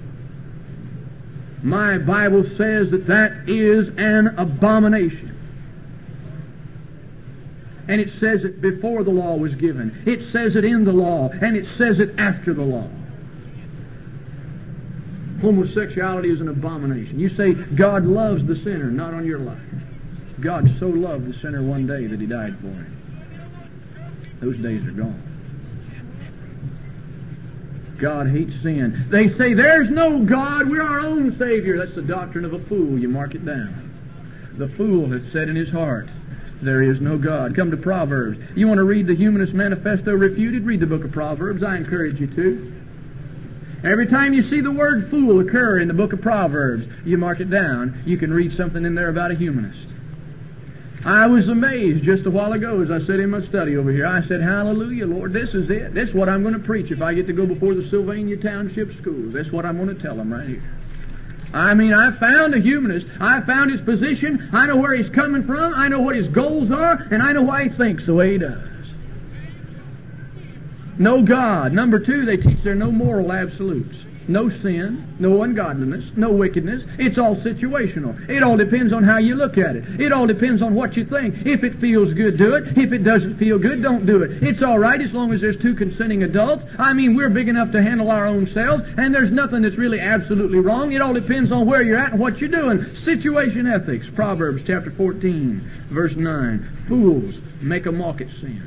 My Bible says that that is an abomination. And it says it before the law was given. It says it in the law, and it says it after the law. Homosexuality is an abomination. You say, God loves the sinner, not on your life. God so loved the sinner one day that He died for him. Those days are gone. God hates sin. They say, there's no God, we're our own Savior. That's the doctrine of a fool. You mark it down. The fool has said in his heart, there is no God. Come to Proverbs. You want to read the Humanist Manifesto refuted? Read the book of Proverbs. I encourage you to. Every time you see the word fool occur in the book of Proverbs, you mark it down. You can read something in there about a humanist. I was amazed just a while ago as I sat in my study over here. I said, hallelujah, Lord, this is it. This is what I'm going to preach if I get to go before the Sylvania Township schools. That's what I'm going to tell them right here. I mean, I found a humanist. I found his position. I know where he's coming from. I know what his goals are. And I know why he thinks the way he does. No God. Number 2, they teach there are no moral absolutes. no sin, no ungodliness, no wickedness. It's all situational. It all depends on how you look at it. It all depends on what you think. If it feels good, do it. If it doesn't feel good, don't do it. It's all right as long as there's two consenting adults. I mean, we're big enough to handle our own selves, and there's nothing that's really absolutely wrong. It all depends on where you're at and what you're doing. Situation ethics. Proverbs chapter 14, verse 9. Fools make a mock at sin,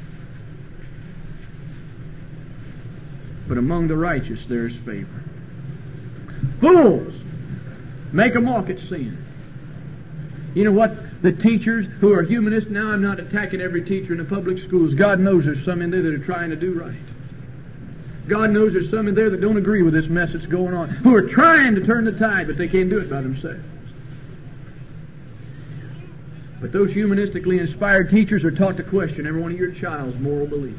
but among the righteous there is favor. Fools make a mock at sin. You know what? The teachers who are humanists, now I'm not attacking every teacher in the public schools. God knows there's some in there that are trying to do right. God knows there's some in there that don't agree with this mess that's going on, who are trying to turn the tide, but they can't do it by themselves. But those humanistically inspired teachers are taught to question every one of your child's moral beliefs.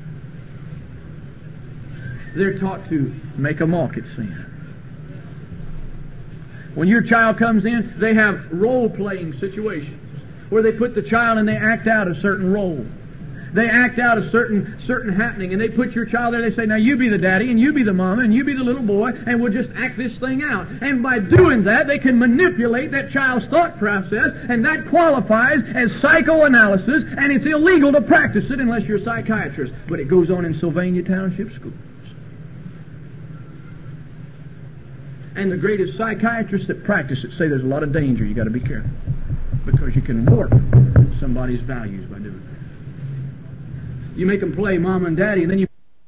They're taught to make a mock at sin. When your child comes in, they have role-playing situations where they put the child and they act out a certain role. They act out a certain happening, and they put your child there. They say, now you be the daddy, and you be the mama, and you be the little boy, and we'll just act this thing out. And by doing that, they can manipulate that child's thought process, and that qualifies as psychoanalysis, and it's illegal to practice it unless you're a psychiatrist. But it goes on in Sylvania Township School. And the greatest psychiatrists that practice it say there's a lot of danger. You've got to be careful, because you can warp somebody's values by doing that. You make them play mom and daddy, and then you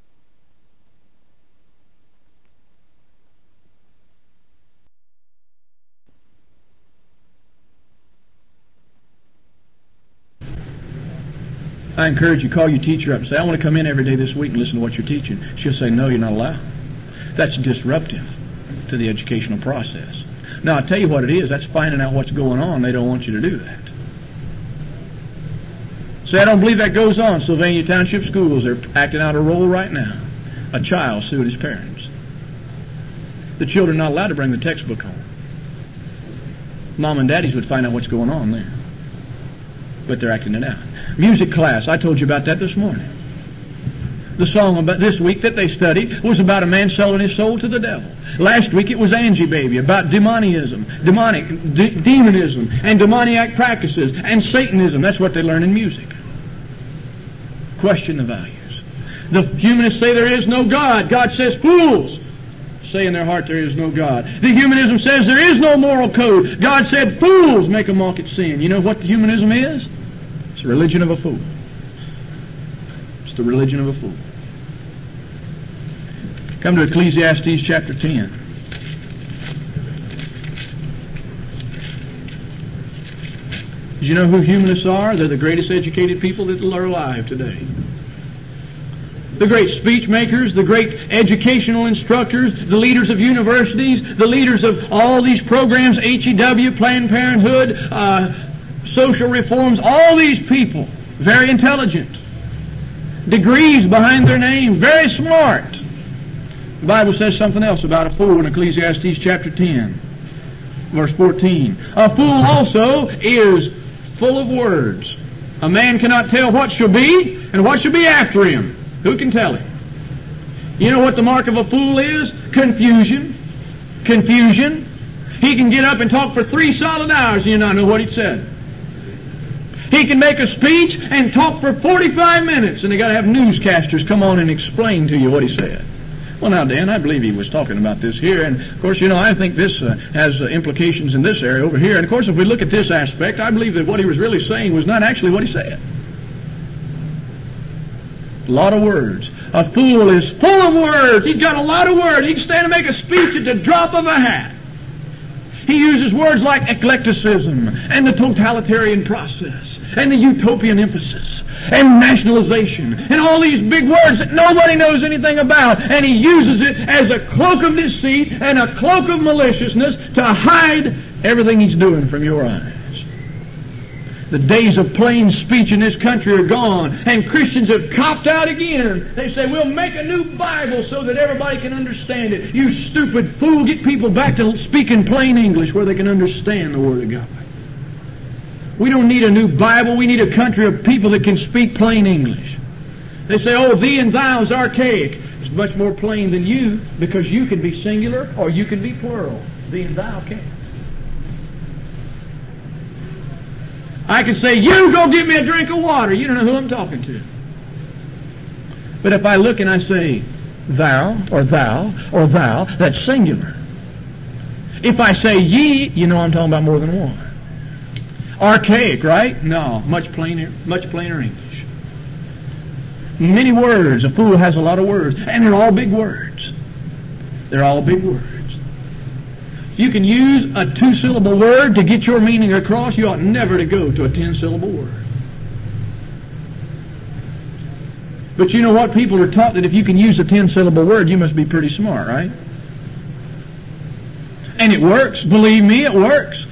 I encourage you, call your teacher up and say, I want to come in every day this week and listen to what you're teaching. She'll say, no, you're not allowed. That's disruptive to the educational process. Now, I'll tell you what it is. That's finding out what's going on. They don't want you to do that. So I don't believe that goes on. Sylvania Township Schools, they're acting out a role right now. A child sued his parents. The children are not allowed to bring the textbook home. Mom and daddies would find out what's going on there. But they're acting it out. Music class, I told you about that this morning. The song about this week that they studied was about a man selling his soul to the devil. Last week it was Angie Baby, about demonism, and demoniac practices, and Satanism. That's what they learn in music. Question the values. The humanists say there is no God. God says, fools say in their heart there is no God. The humanism says there is no moral code. God said, fools make a mock at sin. You know what the humanism is? It's the religion of a fool. It's the religion of a fool. Come to Ecclesiastes chapter 10. Did you know who humanists are? They're the greatest educated people that are alive today. The great speech makers, the great educational instructors, the leaders of universities, the leaders of all these programs, HEW, Planned Parenthood, social reforms, all these people, very intelligent, degrees behind their name, very smart. The Bible says something else about a fool in Ecclesiastes chapter 10, verse 14. A fool also is full of words. A man cannot tell what shall be and what shall be after him. Who can tell him? You know what the mark of a fool is? Confusion. Confusion. He can get up and talk for 3 solid hours and you not know what he said. He can make a speech and talk for 45 minutes and they got to have newscasters come on and explain to you what he said. Well, now, Dan, I believe he was talking about this here, and of course, you know, I think this has implications in this area over here, and of course, if we look at this aspect, I believe that what he was really saying was not actually what he said. A lot of words. A fool is full of words. He's got a lot of words. He can stand and make a speech at the drop of a hat. He uses words like eclecticism and the totalitarian process and the utopian emphasis and nationalization and all these big words that nobody knows anything about, and he uses it as a cloak of deceit and a cloak of maliciousness to hide everything he's doing from your eyes. The days of plain speech in this country are gone, and Christians have copped out again. They say, we'll make a new Bible so that everybody can understand it. You stupid fool, get people back to speaking plain English where they can understand the Word of God. We don't need a new Bible. We need a country of people that can speak plain English. They say, oh, thee and thou is archaic. It's much more plain than you, because you can be singular or you can be plural. Thee and thou can't. I can say, you go get me a drink of water. You don't know who I'm talking to. But if I look and I say, thou, or thou, or thou, that's singular. If I say ye, you know I'm talking about more than one. Archaic, right? No, much plainer English. Many words. A fool has a lot of words, and they're all big words. They're all big words. You can use a 2-syllable word to get your meaning across. You ought never to go to a 10-syllable word. But you know what? People are taught that if you can use a 10-syllable word, you must be pretty smart, right? And it works. Believe me, it works.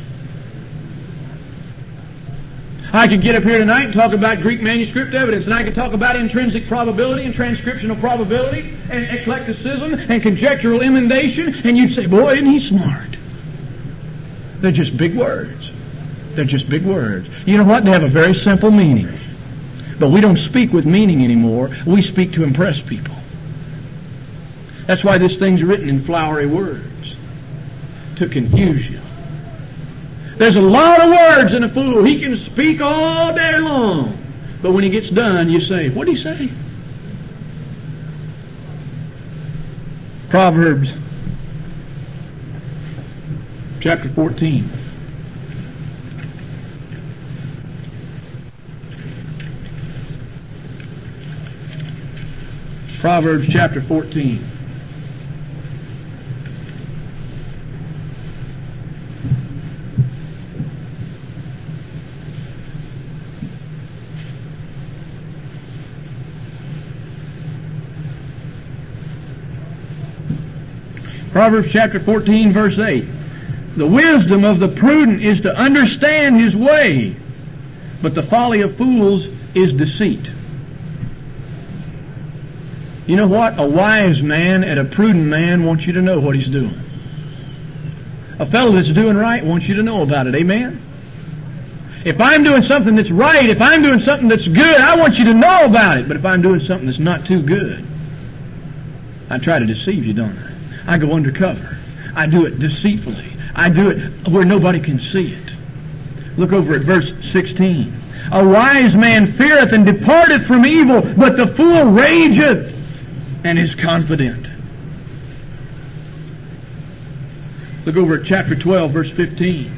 I could get up here tonight and talk about Greek manuscript evidence, and I could talk about intrinsic probability and transcriptional probability and eclecticism and conjectural emendation, and you'd say, boy, isn't he smart? They're just big words. They're just big words. You know what? They have a very simple meaning. But we don't speak with meaning anymore. We speak to impress people. That's why this thing's written in flowery words, to confuse you. There's a lot of words in a fool. He can speak all day long. But when he gets done, you say, what did he say? Proverbs chapter 14. Proverbs chapter 14. Proverbs chapter 14, verse 8. The wisdom of the prudent is to understand his way, but the folly of fools is deceit. You know what? A wise man and a prudent man wants you to know what he's doing. A fellow that's doing right wants you to know about it. Amen? If I'm doing something that's right, if I'm doing something that's good, I want you to know about it. But if I'm doing something that's not too good, I try to deceive you, don't I? I go undercover. I do it deceitfully. I do it where nobody can see it. Look over at verse 16. A wise man feareth and departeth from evil, but the fool rageth and is confident. Look over at chapter 12, verse 15.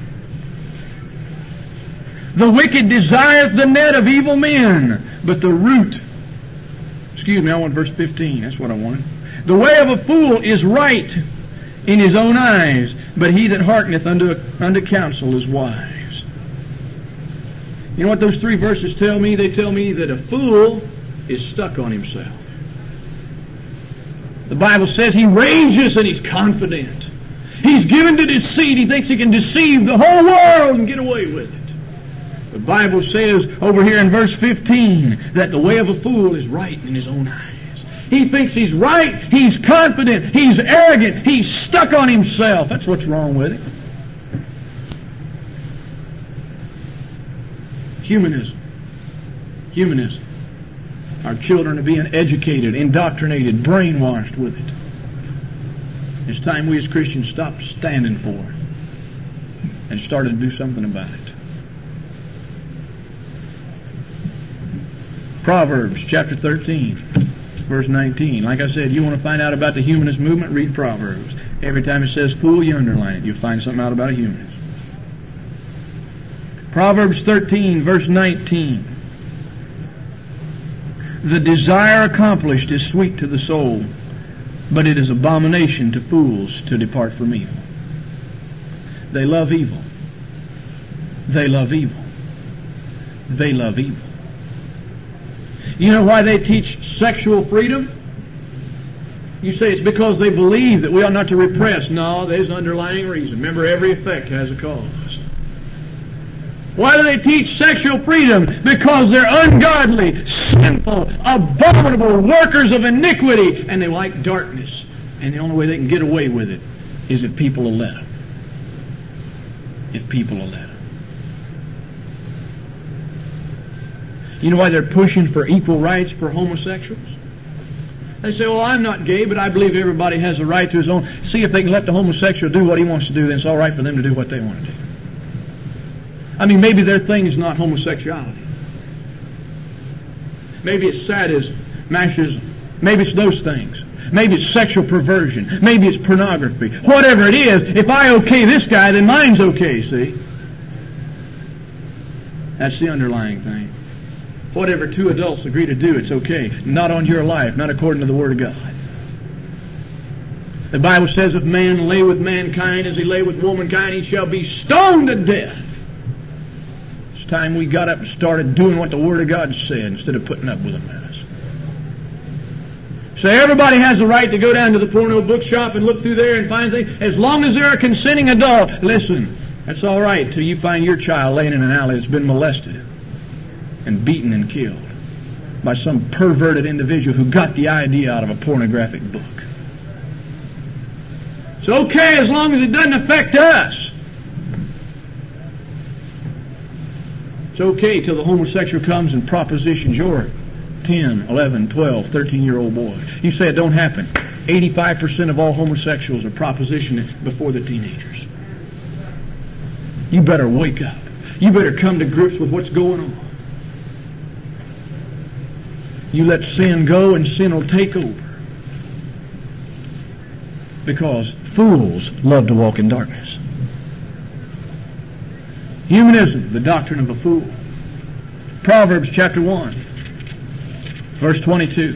The wicked desireth the net of evil men, but the root... Excuse me, I want verse 15. That's what I wanted. The way of a fool is right in his own eyes, but he that hearkeneth unto counsel is wise. You know what those 3 verses tell me? They tell me that a fool is stuck on himself. The Bible says he rages and he's confident. He's given to deceit. He thinks he can deceive the whole world and get away with it. The Bible says over here in verse 15 that the way of a fool is right in his own eyes. He thinks he's right, he's confident, he's arrogant, he's stuck on himself. That's what's wrong with him. Humanism. Humanism. Our children are being educated, indoctrinated, brainwashed with it. It's time we as Christians stopped standing for it and started to do something about it. Proverbs chapter 13, verse 19. Like I said, you want to find out about the humanist movement, read Proverbs. Every time it says fool, you underline it. You'll find something out about a humanist. Proverbs 13, verse 19. The desire accomplished is sweet to the soul, but it is abomination to fools to depart from evil. They love evil. They love evil. They love evil. You know why they teach sexual freedom? You say it's because they believe that we ought not to repress. No, there's an underlying reason. Remember, every effect has a cause. Why do they teach sexual freedom? Because they're ungodly, sinful, abominable workers of iniquity, and they like darkness. And the only way they can get away with it is if people will let them. If people will let them. You know why they're pushing for equal rights for homosexuals? They say, well, I'm not gay, but I believe everybody has a right to his own. See, if they can let the homosexual do what he wants to do, then it's all right for them to do what they want to do. I mean, maybe their thing is not homosexuality. Maybe it's sadism, masochism. Maybe it's those things. Maybe it's sexual perversion. Maybe it's pornography. Whatever it is, if I okay this guy, then mine's okay, see? That's the underlying thing. Whatever two adults agree to do, it's okay. Not on your life, not according to the Word of God. The Bible says, if man lay with mankind as he lay with womankind, he shall be stoned to death. It's time we got up and started doing what the Word of God said instead of putting up with a mess. So everybody has the right to go down to the porno bookshop and look through there and find things. As long as they're a consenting adult, listen, that's all right till you find your child laying in an alley that's been molested and beaten and killed by some perverted individual who got the idea out of a pornographic book. It's okay as long as it doesn't affect us. It's okay till the homosexual comes and propositions your 10, 11, 12, 13-year-old boy. You say it don't happen. 85% of all homosexuals are propositioned before the teenagers. You better wake up. You better come to grips with what's going on. You let sin go and sin will take over. Because fools love to walk in darkness. Humanism, the doctrine of a fool. Proverbs chapter 1, verse 22.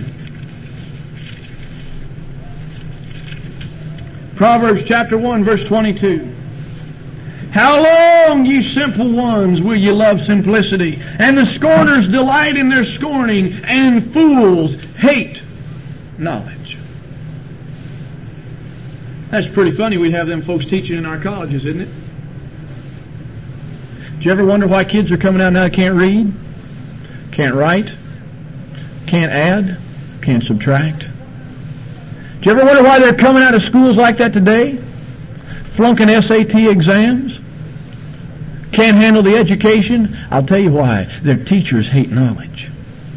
Proverbs chapter 1, verse 22. How long, ye simple ones, will ye love simplicity? And the scorners delight in their scorning, and fools hate knowledge. That's pretty funny. We have them folks teaching in our colleges, isn't it? Do you ever wonder why kids are coming out now that can't read, can't write, can't add, can't subtract? Do you ever wonder why they're coming out of schools like that today? Flunking SAT exams? Can't handle the education? I'll tell you why. Their teachers hate knowledge.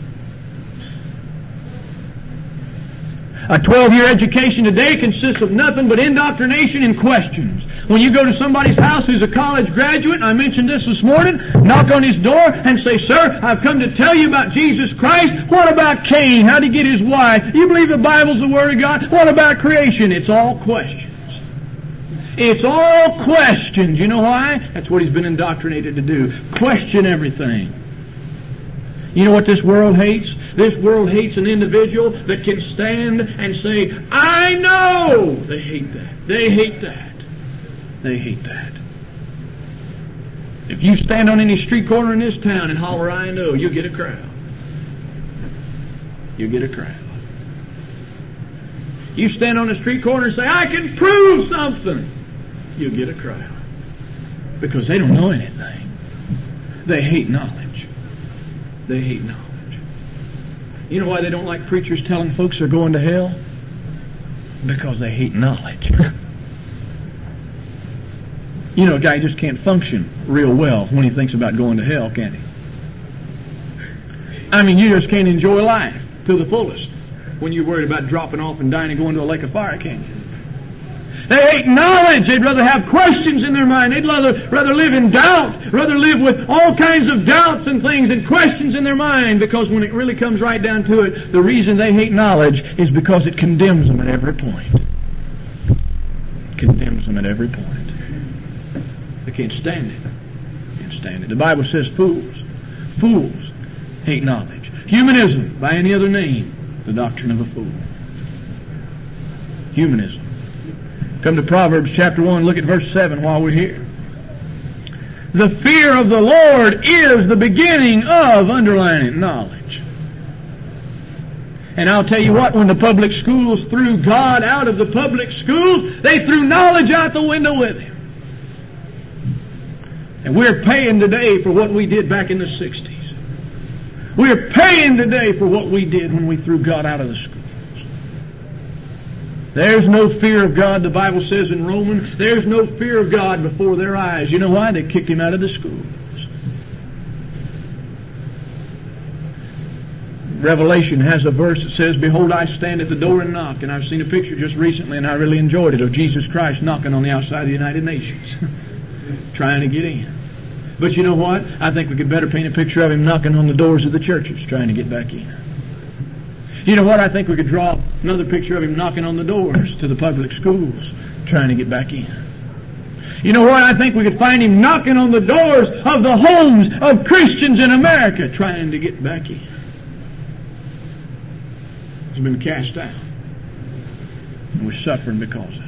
A 12-year education today consists of nothing but indoctrination and questions. When you go to somebody's house who's a college graduate, and I mentioned this morning, knock on his door and say, sir, I've come to tell you about Jesus Christ. What about Cain? How did he get his wife? You believe the Bible's the Word of God? What about creation? It's all questions. It's all questions. You know why? That's what he's been indoctrinated to do. Question everything. You know what this world hates? This world hates an individual that can stand and say, I know! They hate that. They hate that. They hate that. If you stand on any street corner in this town and holler, I know, you'll get a crowd. You'll get a crowd. You stand on a street corner and say, I can prove something. You'll get a crowd. Because they don't know anything. They hate knowledge. They hate knowledge. You know why they don't like preachers telling folks they're going to hell? Because they hate knowledge. You know, a guy just can't function real well when he thinks about going to hell, can he? I mean, you just can't enjoy life to the fullest when you're worried about dropping off and dying and going to a lake of fire, can you? They hate knowledge. They'd rather have questions in their mind. They'd rather live in doubt, rather live with all kinds of doubts and things and questions in their mind, because when it really comes right down to it, the reason they hate knowledge is because it condemns them at every point. It condemns them at every point. They can't stand it. Can't stand it. The Bible says fools hate knowledge. Humanism, by any other name, the doctrine of a fool. Humanism. Come to Proverbs chapter 1, look at verse 7 while we're here. The fear of the Lord is the beginning of, underline it, knowledge. And I'll tell you what, when the public schools threw God out of the public schools, they threw knowledge out the window with Him. And we're paying today for what we did back in the 60s. We're paying today for what we did when we threw God out of the schools. There's no fear of God, the Bible says in Romans. There's no fear of God before their eyes. You know why? They kicked Him out of the schools. Revelation has a verse that says, "Behold, I stand at the door and knock." And I've seen a picture just recently, and I really enjoyed it, of Jesus Christ knocking on the outside of the United Nations, trying to get in. But you know what? I think we could better paint a picture of Him knocking on the doors of the churches, trying to get back in. You know what? I think we could draw another picture of Him knocking on the doors to the public schools, trying to get back in. You know what? I think we could find Him knocking on the doors of the homes of Christians in America, trying to get back in. He's been cast out, and we're suffering because of it.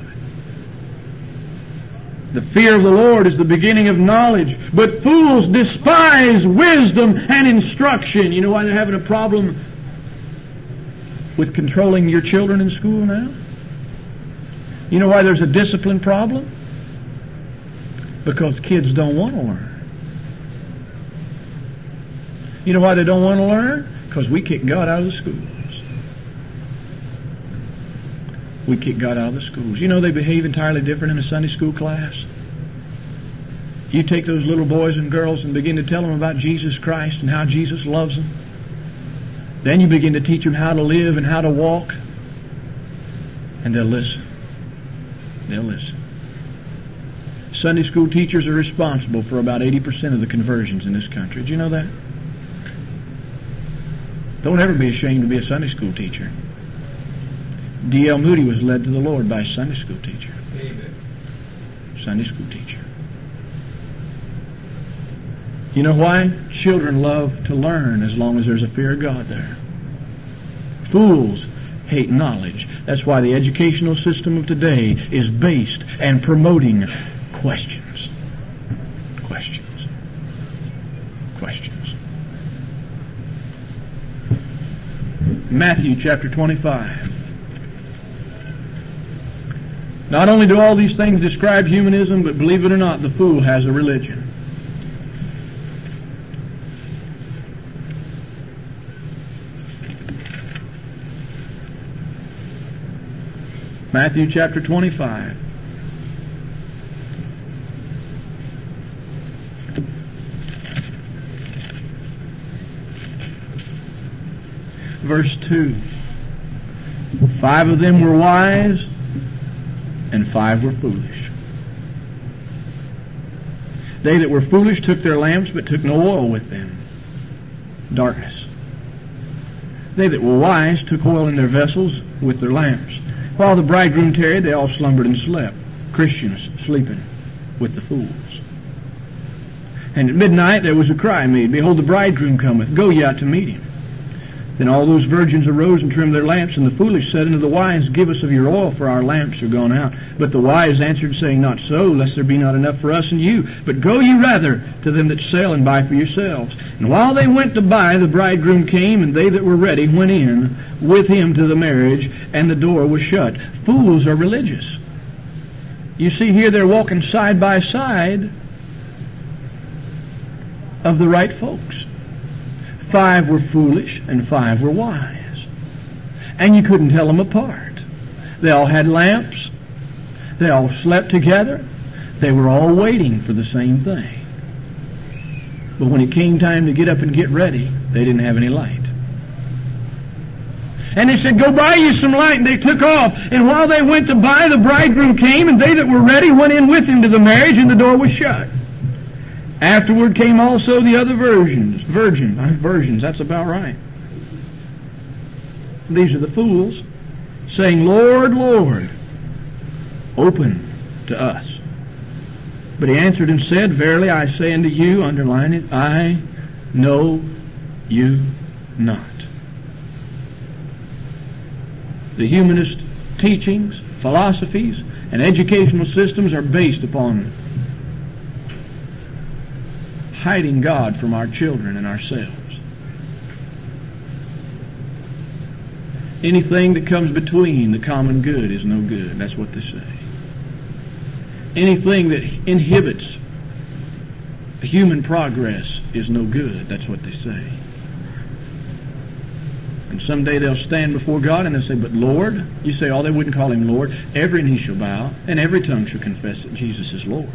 The fear of the Lord is the beginning of knowledge, but fools despise wisdom and instruction. You know why they're having a problem with controlling your children in school now? You know why there's a discipline problem? Because kids don't want to learn. You know why they don't want to learn? Because we kick God out of the schools. We kick God out of the schools. You know they behave entirely different in a Sunday school class. You take those little boys and girls and begin to tell them about Jesus Christ and how Jesus loves them. Then you begin to teach them how to live and how to walk. And they'll listen. They'll listen. Sunday school teachers are responsible for about 80% of the conversions in this country. Did you know that? Don't ever be ashamed to be a Sunday school teacher. D.L. Moody was led to the Lord by a Sunday school teacher. Amen. Sunday school teacher. You know why? Children love to learn as long as there's a fear of God there. Fools hate knowledge. That's why the educational system of today is based and promoting questions. Questions. Questions. Matthew chapter 25. Not only do all these things describe humanism, but believe it or not, the fool has a religion. Matthew chapter 25. Verse 2. 5 of them were wise, and 5 were foolish. They that were foolish took their lamps, but took no oil with them. Darkness. They that were wise took oil in their vessels with their lamps. While the bridegroom tarried, they all slumbered and slept. Christians sleeping with the fools. And at midnight there was a cry made, "Behold, the bridegroom cometh, go ye out to meet him." Then all those virgins arose and trimmed their lamps, and the foolish said unto the wise, "Give us of your oil, for our lamps are gone out." But the wise answered, saying, "Not so, lest there be not enough for us and you. But go ye rather to them that sell, and buy for yourselves." And while they went to buy, the bridegroom came, and they that were ready went in with him to the marriage, and the door was shut. Fools are religious. You see here they're walking side by side of the right folks. 5 were foolish and 5 were wise. And you couldn't tell them apart. They all had lamps. They all slept together. They were all waiting for the same thing. But when it came time to get up and get ready, they didn't have any light. And they said, "Go buy you some light." And they took off. And while they went to buy, the bridegroom came, and they that were ready went in with him to the marriage, and the door was shut. Afterward came also the other virgins, that's about right. These are the fools, saying, "Lord, Lord, open to us." But he answered and said, "Verily I say unto you," underline it, "I know you not." The humanist teachings, philosophies, and educational systems are based upon hiding God from our children and ourselves. Anything that comes between the common good is no good. That's what they say. Anything that inhibits human progress is no good. That's what they say. And someday they'll stand before God and they'll say, "But Lord," you say, "Oh, they wouldn't call him Lord." "Every knee shall bow, and every tongue shall confess that Jesus is Lord."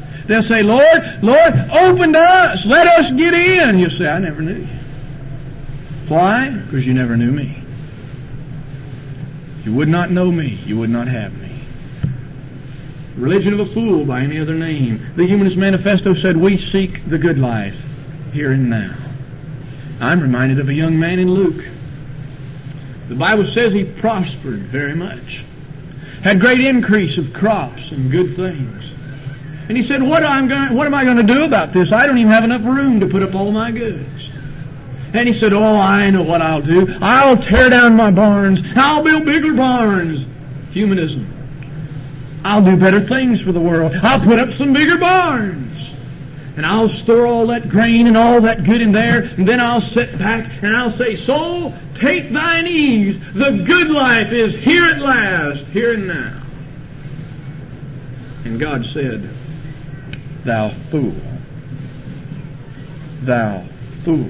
They'll say, "Lord, Lord, open to us. Let us get in." You'll say, "I never knew you." Why? Because you never knew me. If you would not know me, you would not have me. Religion of a fool by any other name. The Humanist Manifesto said, we seek the good life here and now. I'm reminded of a young man in Luke. The Bible says he prospered very much. Had great increase of crops and good things. And he said, what am I going to do about this? I don't even have enough room to put up all my goods. And he said, oh, I know what I'll do. I'll tear down my barns. I'll build bigger barns. Humanism. I'll do better things for the world. I'll put up some bigger barns. And I'll store all that grain and all that good in there. And then I'll sit back and I'll say, soul, take thine ease. The good life is here at last, here and now. And God said, thou fool. Thou fool.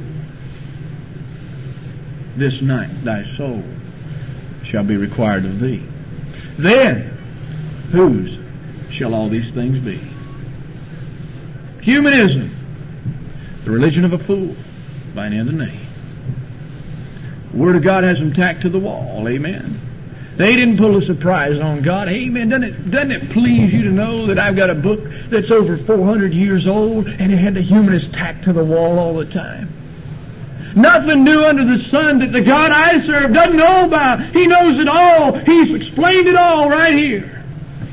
This night thy soul shall be required of thee. Then, whose shall all these things be? Humanism, the religion of a fool by any other name. The Word of God has them tacked to the wall, amen. They didn't pull a surprise on God, amen. Doesn't it please you to know that I've got a book that's over 400 years old and it had the humanists tacked to the wall all the time? Nothing new under the sun that the God I serve doesn't know about. He knows it all. He's explained it all right here.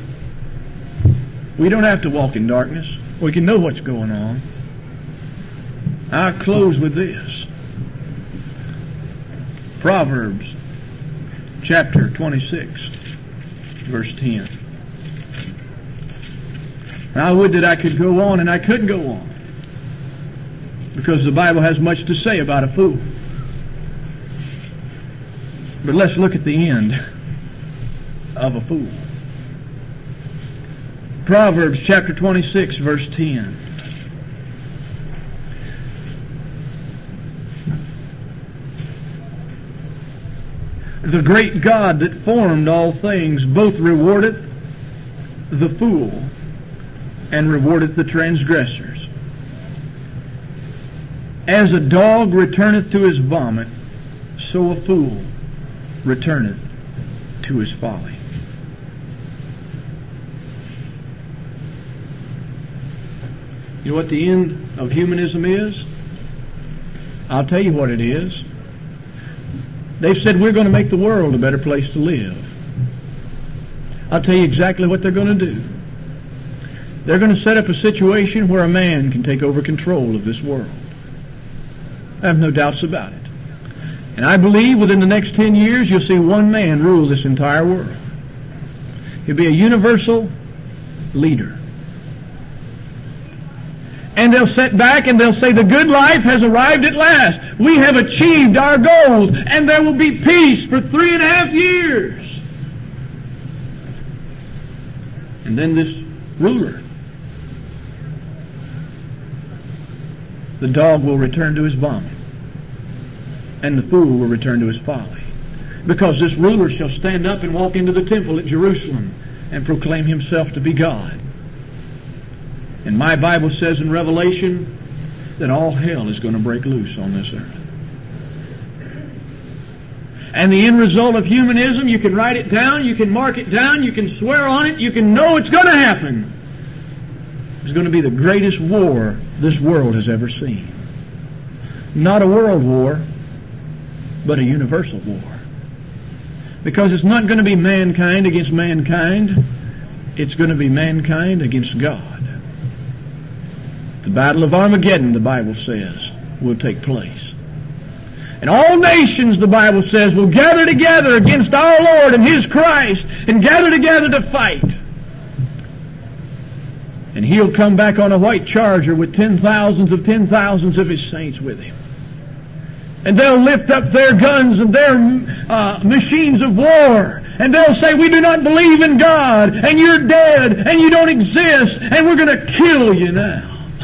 We don't have to walk in darkness. We can know what's going on. I'll close with this. Proverbs chapter 26, verse 10. I would that I could go on, and I couldn't go on, because the Bible has much to say about a fool. But let's look at the end of a fool. Proverbs chapter 26, verse 10. The great God that formed all things both rewardeth the fool and rewardeth the transgressors. As a dog returneth to his vomit, so a fool returneth to his folly. You know what the end of humanism is? I'll tell you what it is. They've said we're going to make the world a better place to live. I'll tell you exactly what they're going to do. They're going to set up a situation where a man can take over control of this world. I have no doubts about it. And I believe within the next 10 years you'll see one man rule this entire world. He'll be a universal leader. And they'll sit back and they'll say the good life has arrived at last. We have achieved our goals, and there will be peace for 3.5 years. And then this ruler, the dog will return to his vomit, and the fool will return to his folly. Because this ruler shall stand up and walk into the temple at Jerusalem and proclaim himself to be God. And my Bible says in Revelation that all hell is going to break loose on this earth. And the end result of humanism, you can write it down, you can mark it down, you can swear on it, you can know it's going to happen. It's going to be the greatest war this world has ever seen. Not a world war, but a universal war. Because it's not going to be mankind against mankind. It's going to be mankind against God. The battle of Armageddon, the Bible says, will take place. And all nations, the Bible says, will gather together against our Lord and His Christ and gather together to fight. And He'll come back on a white charger with 10,000s of 10,000s of His saints with Him. And they'll lift up their guns and their machines of war. And they'll say, we do not believe in God, and you're dead, and you don't exist, and we're going to kill you now.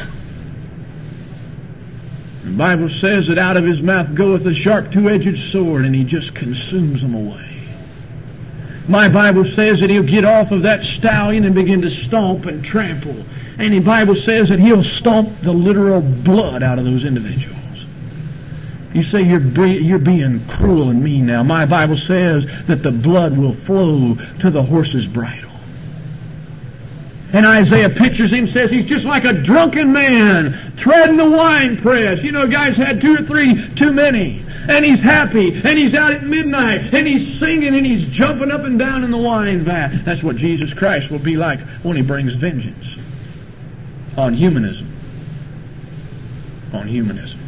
The Bible says that out of his mouth goeth a sharp two-edged sword, and he just consumes them away. My Bible says that he'll get off of that stallion and begin to stomp and trample. And the Bible says that he'll stomp the literal blood out of those individuals. You say you're being cruel and mean now. My Bible says that the blood will flow to the horse's bridle. And Isaiah pictures him, says he's just like a drunken man treading the wine press. You know, guy's had 2 or 3 too many. And he's happy, and he's out at midnight, and he's singing, and he's jumping up and down in the wine vat. That's what Jesus Christ will be like when he brings vengeance on humanism. On humanism.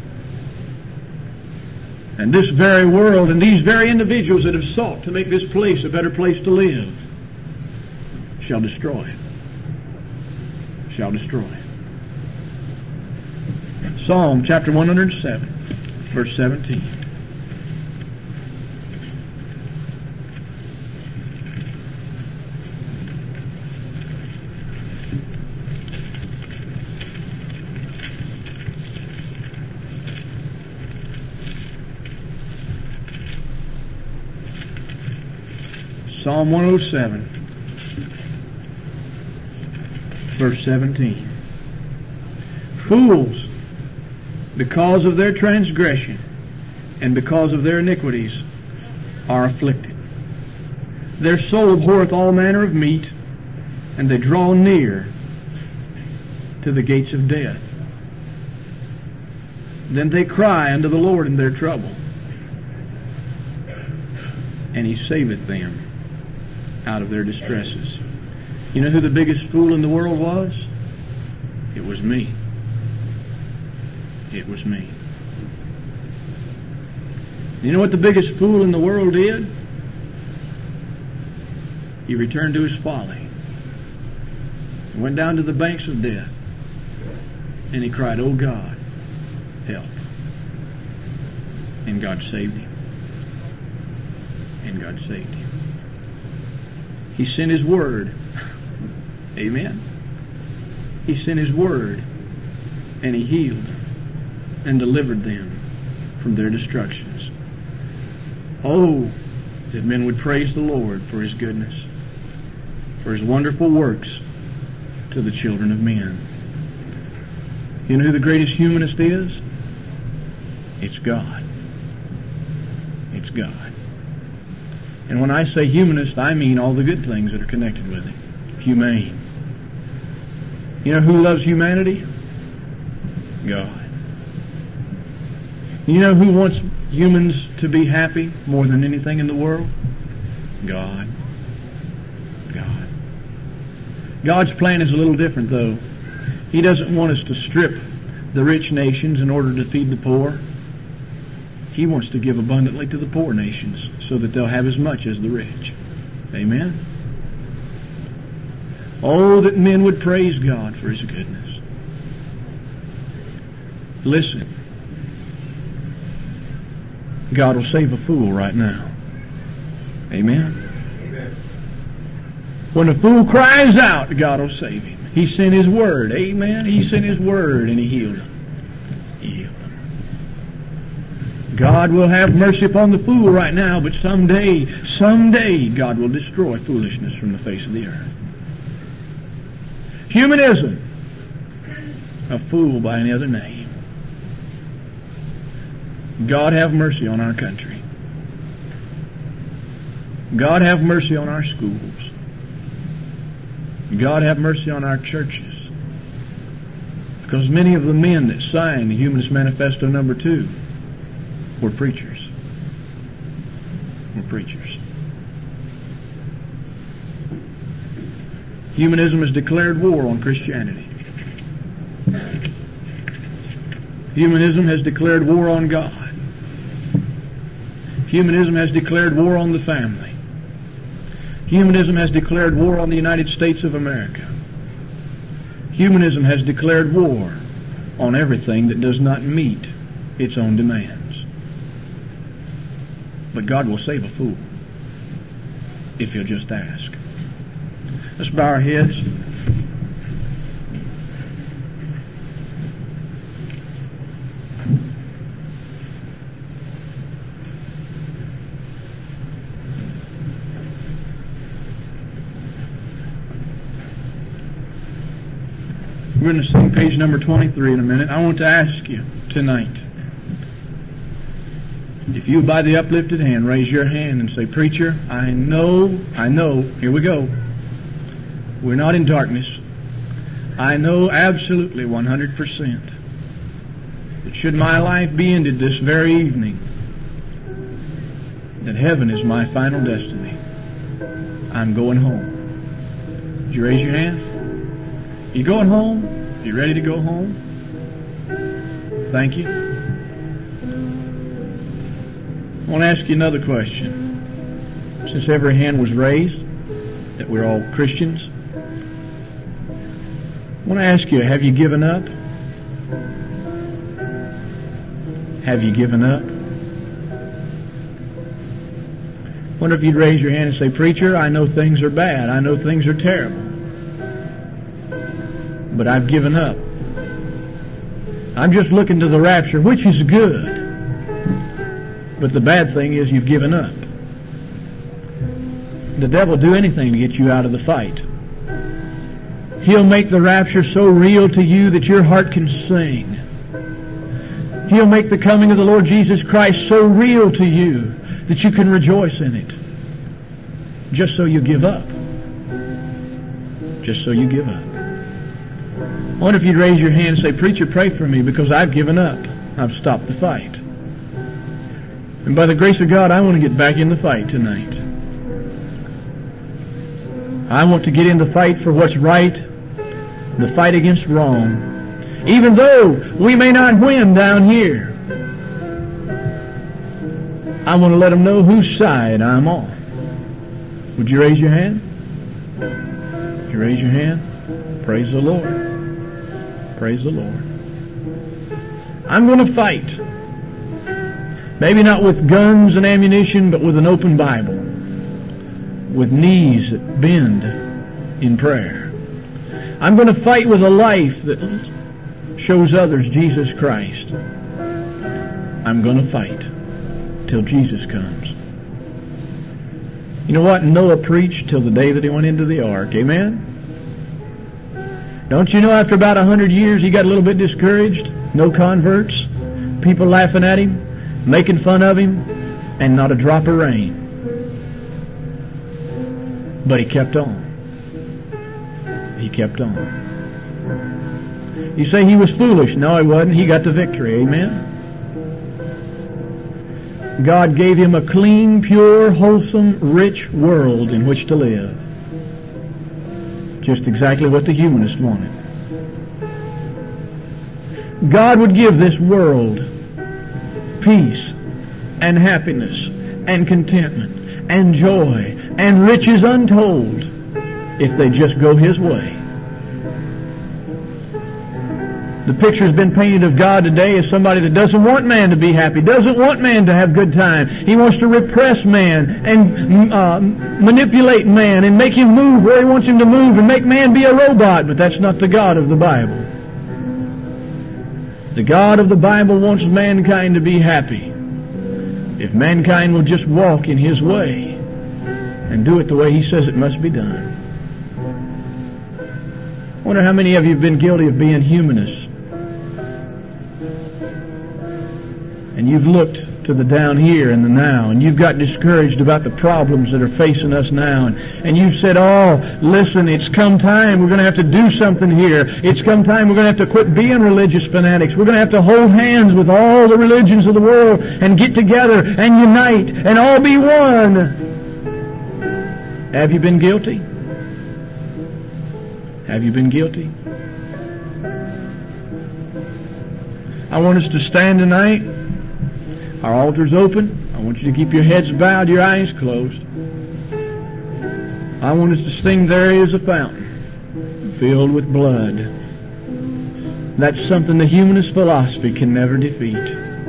And this very world and these very individuals that have sought to make this place a better place to live shall destroy it. Shall destroy it. Psalm chapter 107, verse 17. Psalm 107, verse 17. Fools, because of their transgression and because of their iniquities, are afflicted. Their soul abhorreth all manner of meat, and they draw near to the gates of death. Then they cry unto the Lord in their trouble, and He saveth them out of their distresses. You know who the biggest fool in the world was? It was me. It was me. You know what the biggest fool in the world did? He returned to his folly. He went down to the banks of death, and he cried, "Oh God, help." And God saved him. And God saved him. He sent His Word. Amen. He sent His Word, and He healed and delivered them from their destructions. Oh, that men would praise the Lord for His goodness, for His wonderful works to the children of men. You know who the greatest humanist is? It's God. It's God. And when I say humanist, I mean all the good things that are connected with it. Humane. You know who loves humanity? God. You know who wants humans to be happy more than anything in the world? God. God. God's plan is a little different, though. He doesn't want us to strip the rich nations in order to feed the poor. He wants to give abundantly to the poor nations so that they'll have as much as the rich. Amen? Oh, that men would praise God for His goodness. Listen. God will save a fool right now. Amen? Amen. When a fool cries out, God will save him. He sent His Word. Amen? He sent His Word and He healed him. God will have mercy upon the fool right now, but someday, God will destroy foolishness from the face of the earth. Humanism, a fool by any other name. God have mercy on our country. God have mercy on our schools. God have mercy on our churches. Because many of the men that signed the Humanist Manifesto number 2 were preachers. Were preachers. Humanism has declared war on Christianity. Humanism has declared war on God. Humanism has declared war on the family. Humanism has declared war on the United States of America. Humanism has declared war on everything that does not meet its own demands. But God will save a fool if you'll just ask. Let's bow our heads. We're going to sing page number 23 in a minute. I want to ask you tonight, you by the uplifted hand raise your hand and say, Preacher, I know, here we go. We're not in darkness. I know absolutely 100% that should my life be ended this very evening, that heaven is my final destiny. I'm going home. Did you raise your hand? You going home? You ready to go home? Thank you. I want to ask you another question. Since every hand was raised, that we're all Christians, I want to ask you, have you given up? Have you given up? I wonder if you'd raise your hand and say, Preacher, I know things are bad. I know things are terrible. But I've given up. I'm just looking to the rapture, which is good. But the bad thing is you've given up. The devil will do anything to get you out of the fight. He'll make the rapture so real to you that your heart can sing. He'll make the coming of the Lord Jesus Christ so real to you that you can rejoice in it. Just so you give up. Just so you give up. I wonder if you'd raise your hand and say, Preacher, pray for me because I've given up. I've stopped the fight. And by the grace of God, I want to get back in the fight tonight. I want to get in the fight for what's right, the fight against wrong. Even though we may not win down here, I want to let them know whose side I'm on. Would you raise your hand? Would you raise your hand? Praise the Lord. Praise the Lord. I'm going to fight. Maybe not with guns and ammunition, but with an open Bible. With knees that bend in prayer. I'm going to fight with a life that shows others Jesus Christ. I'm going to fight till Jesus comes. You know what? Noah preached till the day that he went into the ark. Amen? Don't you know after about 100 years he got a little bit discouraged? No converts. People laughing at him, making fun of him, and not a drop of rain. But he kept on. He kept on. You say he was foolish. No, he wasn't. He got the victory. Amen? God gave him a clean, pure, wholesome, rich world in which to live. Just exactly what the humanists wanted. God would give this world peace and happiness and contentment and joy and riches untold if they just go His way. The picture's been painted of God today as somebody that doesn't want man to be happy, doesn't want man to have good time. He wants to repress man and manipulate man and make him move where He wants him to move and make man be a robot. But that's not the God of the Bible. The God of the Bible wants mankind to be happy. If mankind will just walk in His way and do it the way He says it must be done. I wonder how many of you have been guilty of being humanists. And you've looked to the down here and the now, and you've got discouraged about the problems that are facing us now, and you've said, oh, listen, it's come time, we're going to have to do something here. It's come time, we're going to have to quit being religious fanatics. We're going to have to hold hands with all the religions of the world and get together and unite and all be one. Have you been guilty? Have you been guilty? I want us to stand tonight. Our altar's open. I want you to keep your heads bowed, your eyes closed. I want us to sing, there is a fountain filled with blood. That's something the humanist philosophy can never defeat.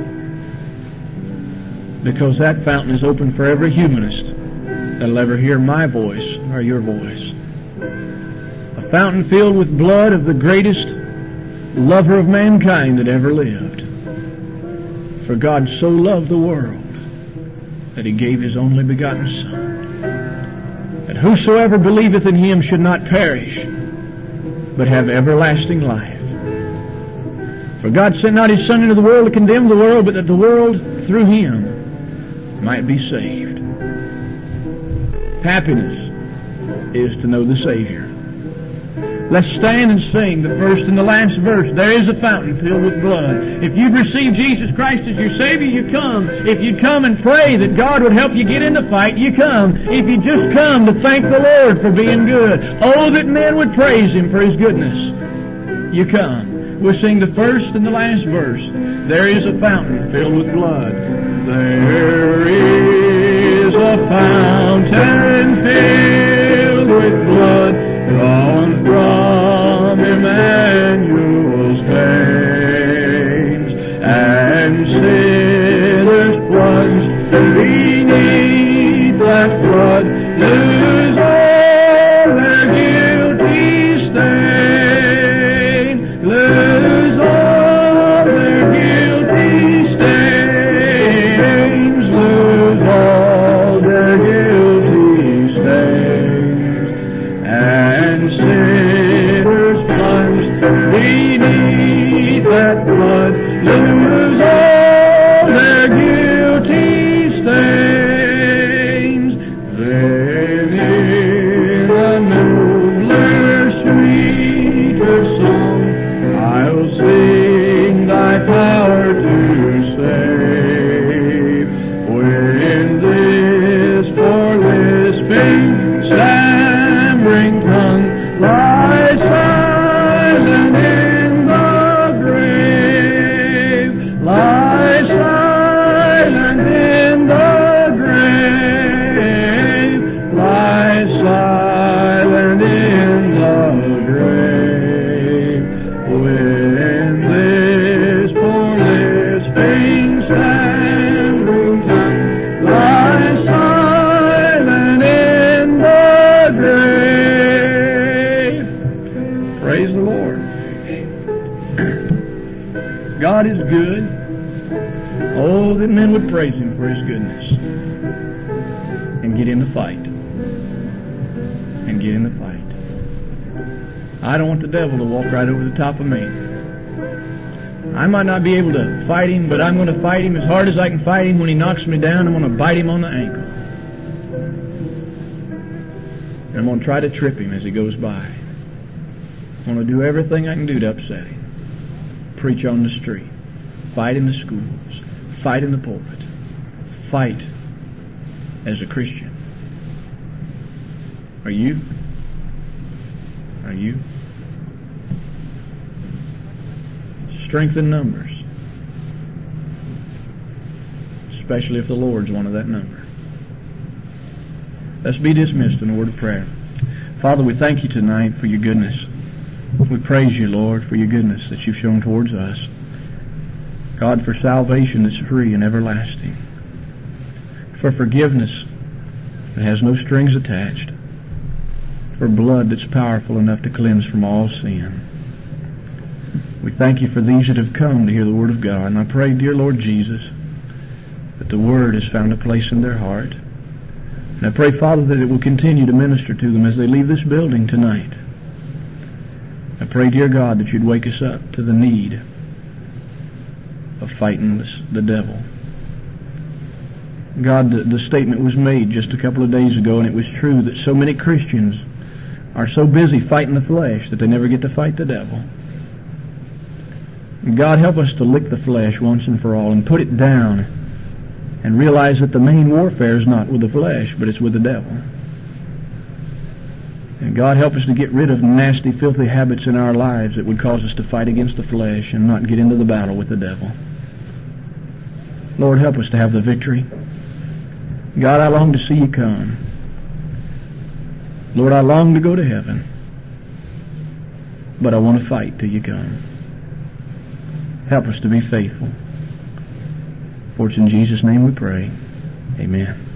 Because that fountain is open for every humanist that'll ever hear my voice or your voice. A fountain filled with blood of the greatest lover of mankind that ever lived. For God so loved the world that He gave His only begotten Son, that whosoever believeth in Him should not perish, but have everlasting life. For God sent not His Son into the world to condemn the world, but that the world through Him might be saved. Happiness is to know the Savior. Let's stand and sing the first and the last verse. There is a fountain filled with blood. If you've received Jesus Christ as your Savior, you come. If you'd come and pray that God would help you get in the fight, you come. If you just come to thank the Lord for being good, oh, that men would praise Him for His goodness, you come. We'll sing the first and the last verse. There is a fountain filled with blood. There is a fountain filled with blood, drawn from Emmanuel's veins, and sinners plunged beneath that flood lose all their guilty stain, lose all their guilty stains, lose all their guilty stains, and sinners plunged beneath that flood lose all their guilty stains. Then in a nobler, sweeter song I'll sing Thy power to save. When this poor lisping, stammering tongue lies silent in the grave, lies silent in the grave, lies silent in the grave. When this poor lisping, stammering tongue lies silent in the grave. Praise the Lord. God is good. Oh, that men would praise Him for His goodness and get in the fight. And get in the fight. I don't want the devil to walk right over the top of me. I might not be able to fight him, but I'm going to fight him as hard as I can fight him. When he knocks me down, I'm going to bite him on the ankle. And I'm going to try to trip him as he goes by. I'm going to do everything I can do to upset him. Preach on the street. Fight in the schools. Fight in the pulpit. Fight as a Christian. Are you? Are you? Strength in numbers. Especially if the Lord's one of that number. Let's be dismissed in a word of prayer. Father, we thank You tonight for Your goodness. We praise You, Lord, for Your goodness that You've shown towards us. God, for salvation that's free and everlasting. For forgiveness that has no strings attached. For blood that's powerful enough to cleanse from all sin. We thank You for these that have come to hear the Word of God. And I pray, dear Lord Jesus, that the Word has found a place in their heart. And I pray, Father, that it will continue to minister to them as they leave this building tonight. I pray, dear God, that You'd wake us up to the need of fighting the devil. God, the statement was made just a couple of days ago, and it was true, that so many Christians are so busy fighting the flesh that they never get to fight the devil. God, help us to lick the flesh once and for all and put it down and realize that the main warfare is not with the flesh, but it's with the devil. And God, help us to get rid of nasty, filthy habits in our lives that would cause us to fight against the flesh and not get into the battle with the devil. Lord, help us to have the victory. God, I long to see You come. Lord, I long to go to heaven, but I want to fight till You come. Help us to be faithful. For it's in Jesus' name we pray. Amen.